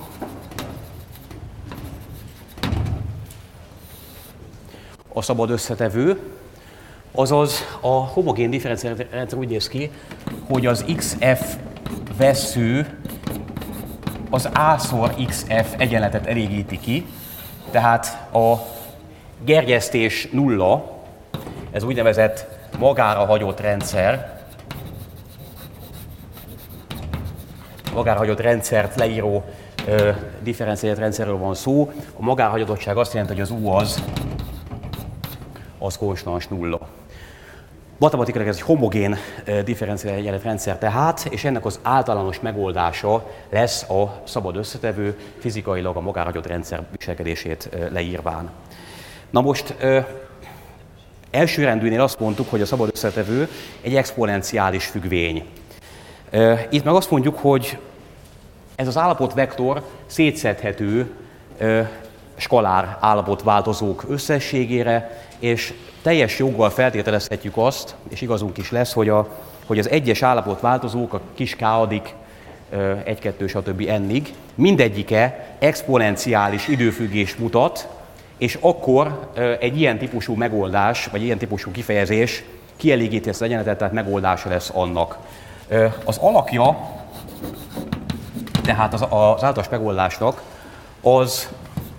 a szabad összetevő, azaz a homogén differenciál rendszer úgy néz ki, hogy az XF vessző az A-szor XF egyenletet elégíti ki, tehát a gerjesztés nulla, ez úgynevezett magára hagyott rendszer, magára hagyott rendszert leíró differenciált rendszerről van szó. A magára hagyottság azt jelenti, hogy az U az konstans nulla. Matematikailag ez egy homogén differenciált rendszer tehát, és ennek az általános megoldása lesz a szabad összetevő, fizikailag a magára hagyott rendszer viselkedését leírván. Na most elsőrendűnél azt mondtuk, hogy a szabad összetevő egy exponenciális függvény. Itt meg azt mondjuk, hogy ez az állapotvektor szétszedhető skalár állapotváltozók összességére, és teljes joggal feltételezhetjük azt, és igazunk is lesz, hogy az egyes állapotváltozók, a kis k-adik, 1, 2, stb. N-ig, mindegyike exponenciális időfüggést mutat, és akkor egy ilyen típusú megoldás, vagy ilyen típusú kifejezés kielégíti ezt az egyenletet, tehát megoldása lesz annak. Az alakja, tehát az általános megoldásnak, az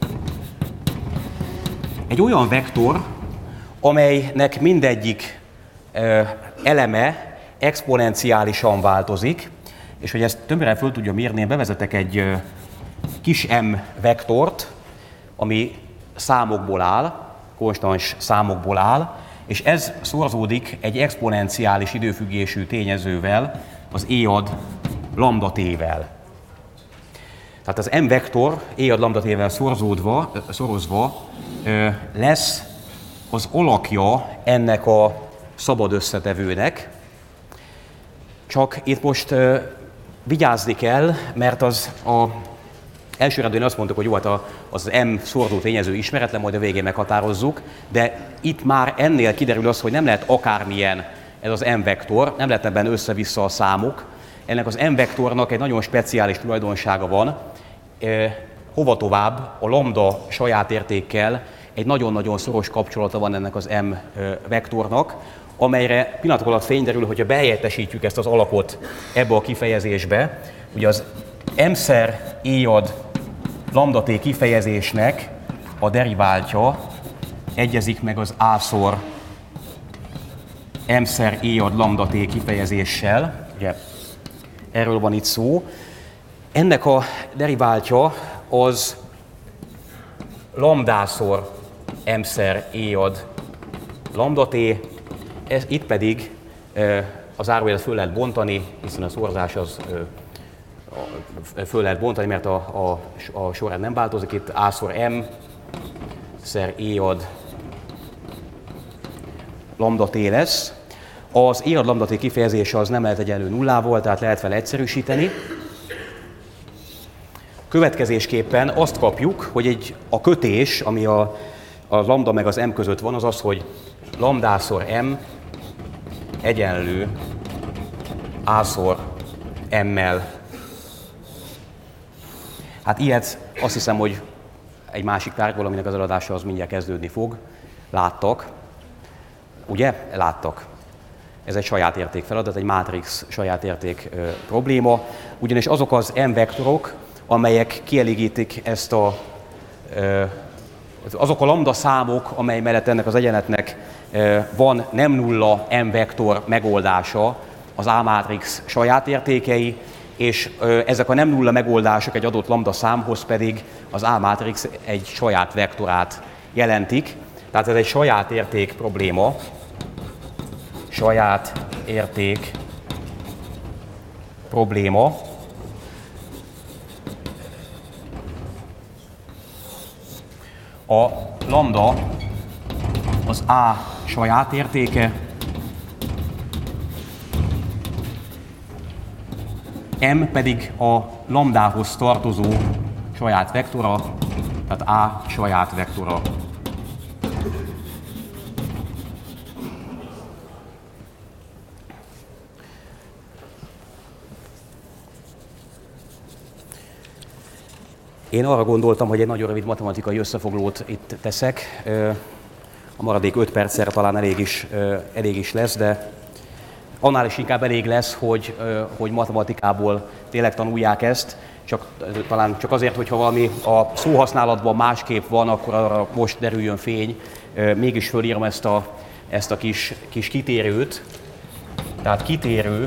egy olyan vektor, amelynek mindegyik eleme exponenciálisan változik, és hogy ezt többre föl tudja mérni, én bevezetek egy kis m vektort, ami számokból áll, konstans számokból áll, és ez szorzódik egy exponenciális időfüggésű tényezővel, az e-ad lambda t-vel. Tehát az m vektor e-ad lambda t-vel szorozva lesz az alakja ennek a szabad összetevőnek. Csak itt most vigyázni kell, mert elsőrendűen azt mondtuk, hogy jó, hát az m szorzó tényező ismeretlen, majd a végén meghatározzuk, de itt már ennél kiderül az, hogy nem lehet akármilyen ez az m vektor, nem lehet ebben össze-vissza a számok. Ennek az m vektornak egy nagyon speciális tulajdonsága van, hova tovább a lambda saját értékkel egy nagyon-nagyon szoros kapcsolata van ennek az m vektornak, amelyre pillanatok alatt fényderül, hogyha behelyettesítjük ezt az alakot ebbe a kifejezésbe. Ugye az m-szer e-ad lambda t kifejezésnek a deriváltja egyezik meg az a-szor m-szer e-ad lambda t kifejezéssel. Ugye erről van itt szó. Ennek a deriváltja az lambdászor m-szer e-ad lambda t, itt pedig az zárójelet föl lehet bontani, hiszen a szorzás az föl lehet bontani, mert a sorrend nem változik. Itt a-szor m-szer e-ad lambda t lesz. Az e-ad lambda t kifejezése az nem lehet egyenlő nullával, tehát lehet vele egyszerűsíteni. Következésképpen azt kapjuk, hogy a kötés, ami a lambda meg az m között van, az az, hogy lambdászor m egyenlő a-szor m-mel. Hát ilyet azt hiszem, hogy egy másik tárgyból, aminek az eladása az mindjárt kezdődni fog, láttak. Ugye? Láttak. Ez egy saját érték feladat, egy mátrix saját érték probléma, ugyanis azok az m vektorok, amelyek kielégítik ezt azok a lambda számok, amely mellett ennek az egyenletnek van nem nulla m vektor megoldása, az A-mátrix saját értékei, és ezek a nem nulla megoldások egy adott lambda számhoz pedig az A-mátrix egy saját vektorát jelentik. Tehát ez egy saját érték probléma, saját érték probléma. A lambda az A saját értéke, M pedig a lambdához tartozó saját vektora, tehát A saját vektora. Én arra gondoltam, hogy egy nagyon rövid matematikai összefoglalót itt teszek. A maradék 5 percre talán elég is lesz, de annál is inkább elég lesz, hogy matematikából tényleg tanulják ezt, talán csak azért, hogyha valami a szóhasználatban másképp van, akkor arra most derüljön fény. Mégis fölírom ezt a kis kitérőt. Tehát kitérő,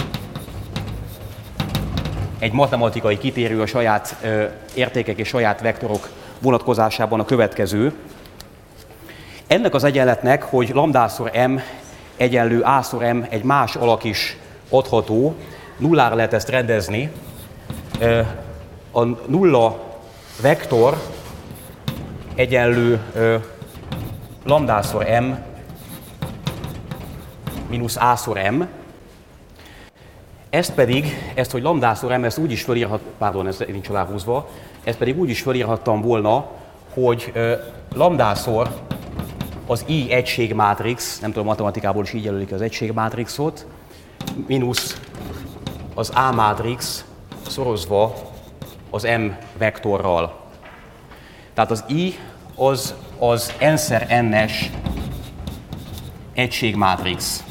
egy matematikai kitérő a saját értékek és saját vektorok vonatkozásában a következő. Ennek az egyenletnek, hogy lambda-szor m egyenlő a-szor m egy más alak is adható, nullára lehet ezt rendezni. A nulla vektor egyenlő lambda-szor m mínusz a-szor m. Ezt, hogy lambda-szor m, ezt úgy is fölírhattam, ez nincs aláhúzva, ezt pedig úgy is fölírhattam volna, hogy lambda-szor az I egységmátrix, nem tudom, matematikából is így jelölik az egységmátrixot, mínusz az A mátrix szorozva az M vektorral. Tehát az I az n-szer n-es egységmátrix.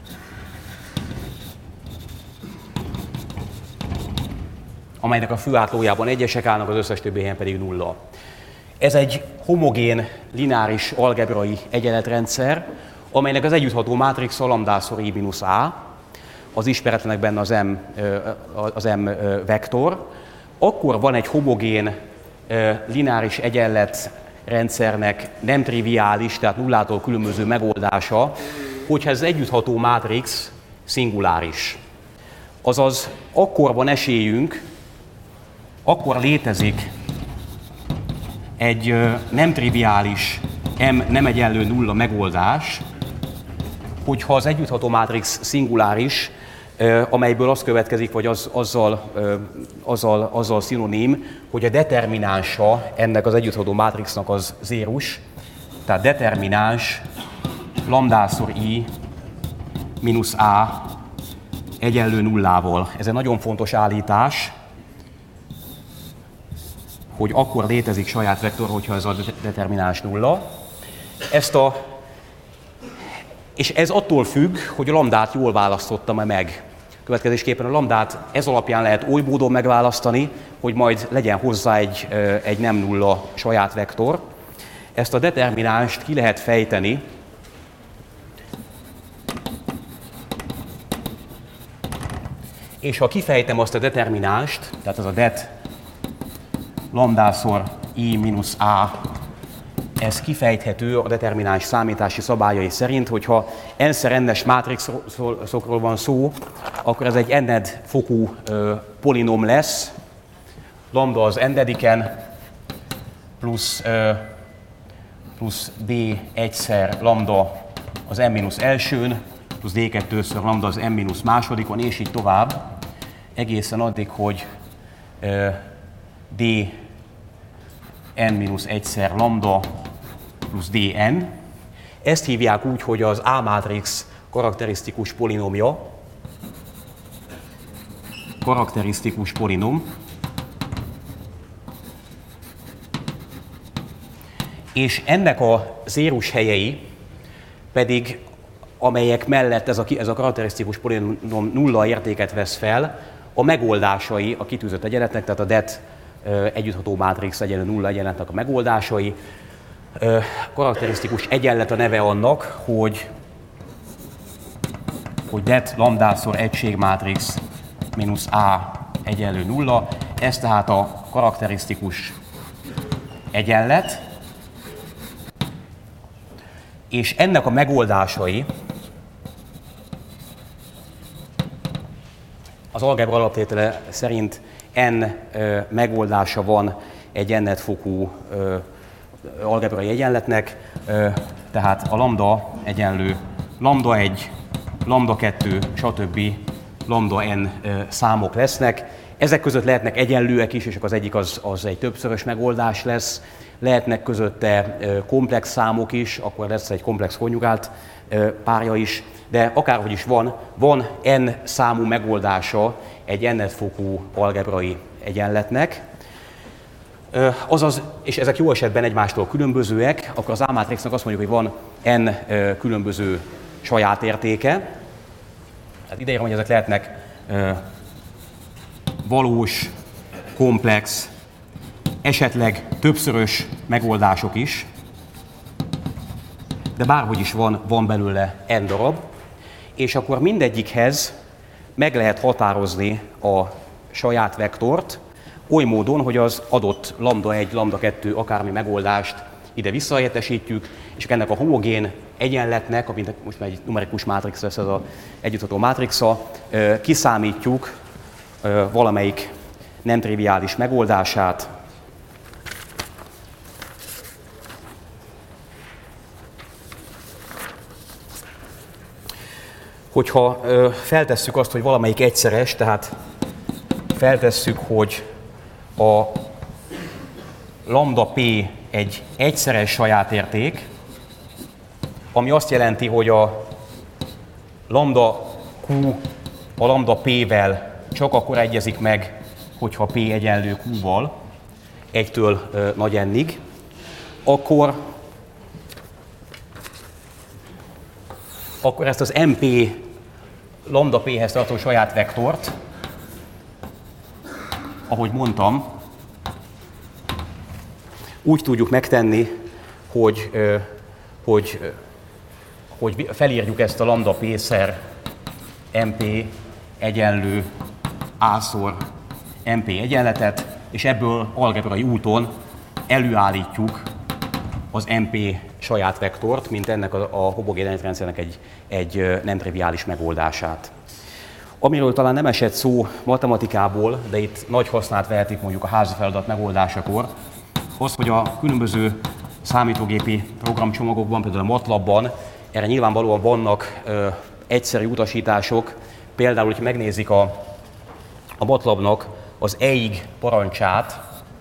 Amelynek a főátlójában egyesek állnak, az összes többi helyen pedig nulla. Ez egy homogén, lineáris algebrai egyenletrendszer, amelynek az együttható mátrix a lambda-szor I mínusz A, az ismeretlenek benne az M vektor. Akkor van egy homogén, lineáris egyenletrendszernek nem triviális, tehát nullától különböző megoldása, hogyha ez együttható mátrix szinguláris. Azaz, akkor van esélyünk, akkor létezik egy nem triviális M nem egyenlő nulla megoldás, hogyha az együttható mátrix szinguláris, amelyből az következik, vagy azzal szinonim, hogy a determinánsa ennek az együttható mátrixnak az zérus, tehát determináns lambda-szor I mínusz A egyenlő nullával. Ez egy nagyon fontos állítás, hogy akkor létezik saját vektor, hogyha ez a determináns nulla. És ez attól függ, hogy a lambdát jól választottam-e meg. Következésképpen a lambdát ez alapján lehet oly módon megválasztani, hogy majd legyen hozzá egy nem nulla saját vektor. Ezt a determinánst ki lehet fejteni, és ha kifejtem azt a determinánst, tehát az a det lambda-szor I mínusz A, ez kifejthető a determináns számítási szabályai szerint, hogyha n-szer n-es mátrixokról van szó, akkor ez egy n-ed fokú polinom lesz, lambda az n-ediken, plusz d egyszer lambda az n mínusz elsőn, plusz d2-ször lambda az n mínusz másodikon, és így tovább, egészen addig, hogy d n mínusz egyszer lambda plusz dn. Ezt hívják úgy, hogy az A mátrix karakterisztikus polinomja. Karakterisztikus polinom. És ennek a zérus helyei pedig, amelyek mellett ez a karakterisztikus polinom nulla értéket vesz fel, a megoldásai a kitűzött egyenletnek, tehát a det együttható mátrix egyenlő nulla egyenletnek a megoldásai. Karakterisztikus egyenlet a neve annak, hogy det lambda-szor egységmátrix mínusz A egyenlő nulla. Ez tehát a karakterisztikus egyenlet. És ennek a megoldásai az algebra alaptétele szerint n megoldása van egy n-ed fokú algebrai egyenletnek, tehát a lambda egyenlő lambda 1, lambda 2, stb. Lambda n számok lesznek. Ezek között lehetnek egyenlőek is, és akkor az egyik az egy többszörös megoldás lesz. Lehetnek közötte komplex számok is, akkor lesz egy komplex konjugált párja is, de akárhogy is van n számú megoldása egy n-ed fokú algebrai egyenletnek. Azaz, és ezek jó esetben egymástól különbözőek, akkor az A-mátrixnak azt mondjuk, hogy van n különböző saját értéke. Tehát ideérem, hogy ezek lehetnek valós, komplex, esetleg többszörös megoldások is, de bárhogy is van belőle n darab, és akkor mindegyikhez meg lehet határozni a saját vektort, oly módon, hogy az adott lambda 1, lambda 2 akármi megoldást ide visszahelyettesítjük, és ennek a homogén egyenletnek, amit most már egy numerikus mátrix lesz ez az együttható mátrixa, kiszámítjuk valamelyik nem triviális megoldását. Hogyha feltesszük azt, hogy valamelyik egyszeres, tehát feltesszük, hogy a lambda p egy egyszeres sajátérték, ami azt jelenti, hogy a lambda q a lambda p-vel csak akkor egyezik meg, hogyha p egyenlő q-val, 1-től nagy n-ig, akkor ezt az mp lambda p-hez tartozó saját vektort, ahogy mondtam, úgy tudjuk megtenni, hogy felírjuk ezt a lambda p-szer mp egyenlő a-szor mp egyenletet, és ebből algebrai úton előállítjuk az mp saját vektort, mint ennek a homogén egyenletrendszernek egy nem triviális megoldását. Amiről talán nem esett szó matematikából, de itt nagy hasznát vehetik mondjuk a házi feladat megoldásakor, az, hogy a különböző számítógépi programcsomagokban, például a MATLAB-ban erre nyilvánvalóan vannak egyszerű utasítások, például, hogy megnézik a MATLAB-nak az EIG parancsát,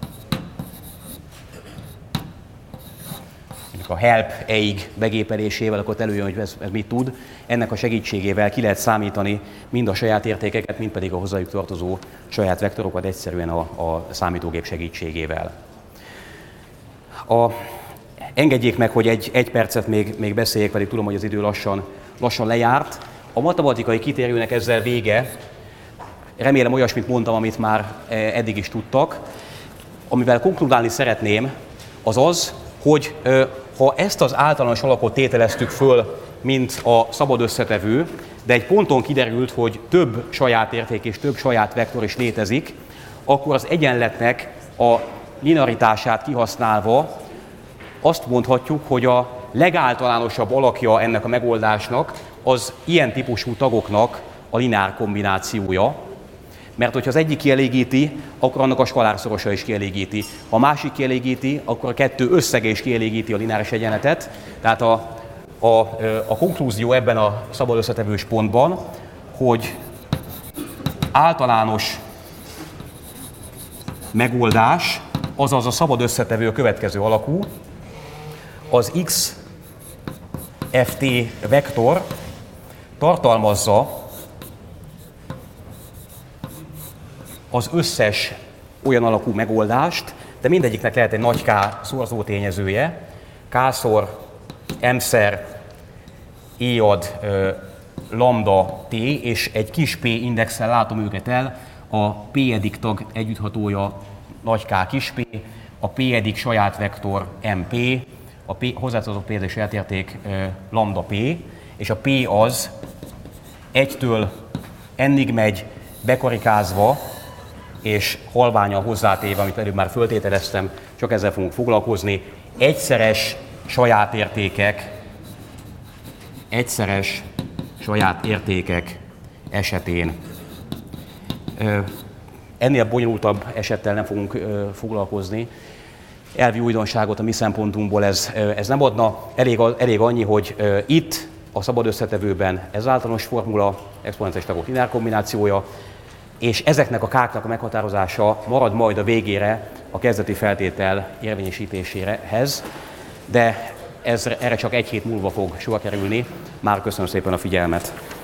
a help EIG begépelésével, akkor előjön, hogy ez mit tud. Ennek a segítségével ki lehet számítani mind a saját értékeket, mind pedig a hozzájuk tartozó saját vektorokat egyszerűen a számítógép segítségével. Engedjék meg, hogy egy percet még beszéljek, pedig tudom, hogy az idő lassan lejárt. A matematikai kitérőnek ezzel vége. Remélem olyasmit mondtam, amit már eddig is tudtak. Amivel konkludálni szeretném, az az, hogy ha ezt az általános alapot tételeztük föl, mint a szabad összetevő, de egy ponton kiderült, hogy több saját érték és több saját vektor is létezik, akkor az egyenletnek a linearitását kihasználva azt mondhatjuk, hogy a legáltalánosabb alakja ennek a megoldásnak az ilyen típusú tagoknak a lineár kombinációja, mert hogyha az egyik kielégíti, akkor annak a skalárszorosa is kielégíti. Ha a másik kielégíti, akkor a kettő összege is kielégíti a lineáris egyenletet. Tehát a konklúzió ebben a szabad összetevős pontban, hogy általános megoldás, azaz a szabad összetevő a következő alakú, az x ft vektor tartalmazza az összes olyan alakú megoldást, de mindegyiknek lehet egy nagy K szorzó tényezője, K-szor M-szer E ad lambda T, és egy kis P indexel látom őket el, a P-edik tag együtthatója nagy K kis P, a P-edik saját vektor MP, a hozzátartozó P-edik saját érték lambda P, és a P az 1-től n-ig megy bekarikázva, és halványan hozzátéve, amit előbb már föltételeztem, csak ezzel fogunk foglalkozni, egyszeres saját értékek esetén. Ennél bonyolultabb esettel nem fogunk foglalkozni. Elvi újdonságot a mi szempontunkból ez nem adna. Elég annyi, hogy itt a szabad összetevőben ez általános formula, exponenciális tagok lineár kombinációja, és ezeknek a k-knak a meghatározása marad majd a végére a kezdeti feltétel érvényesítéséhez, de erre csak egy hét múlva fog sor kerülni. Már köszönöm szépen a figyelmet!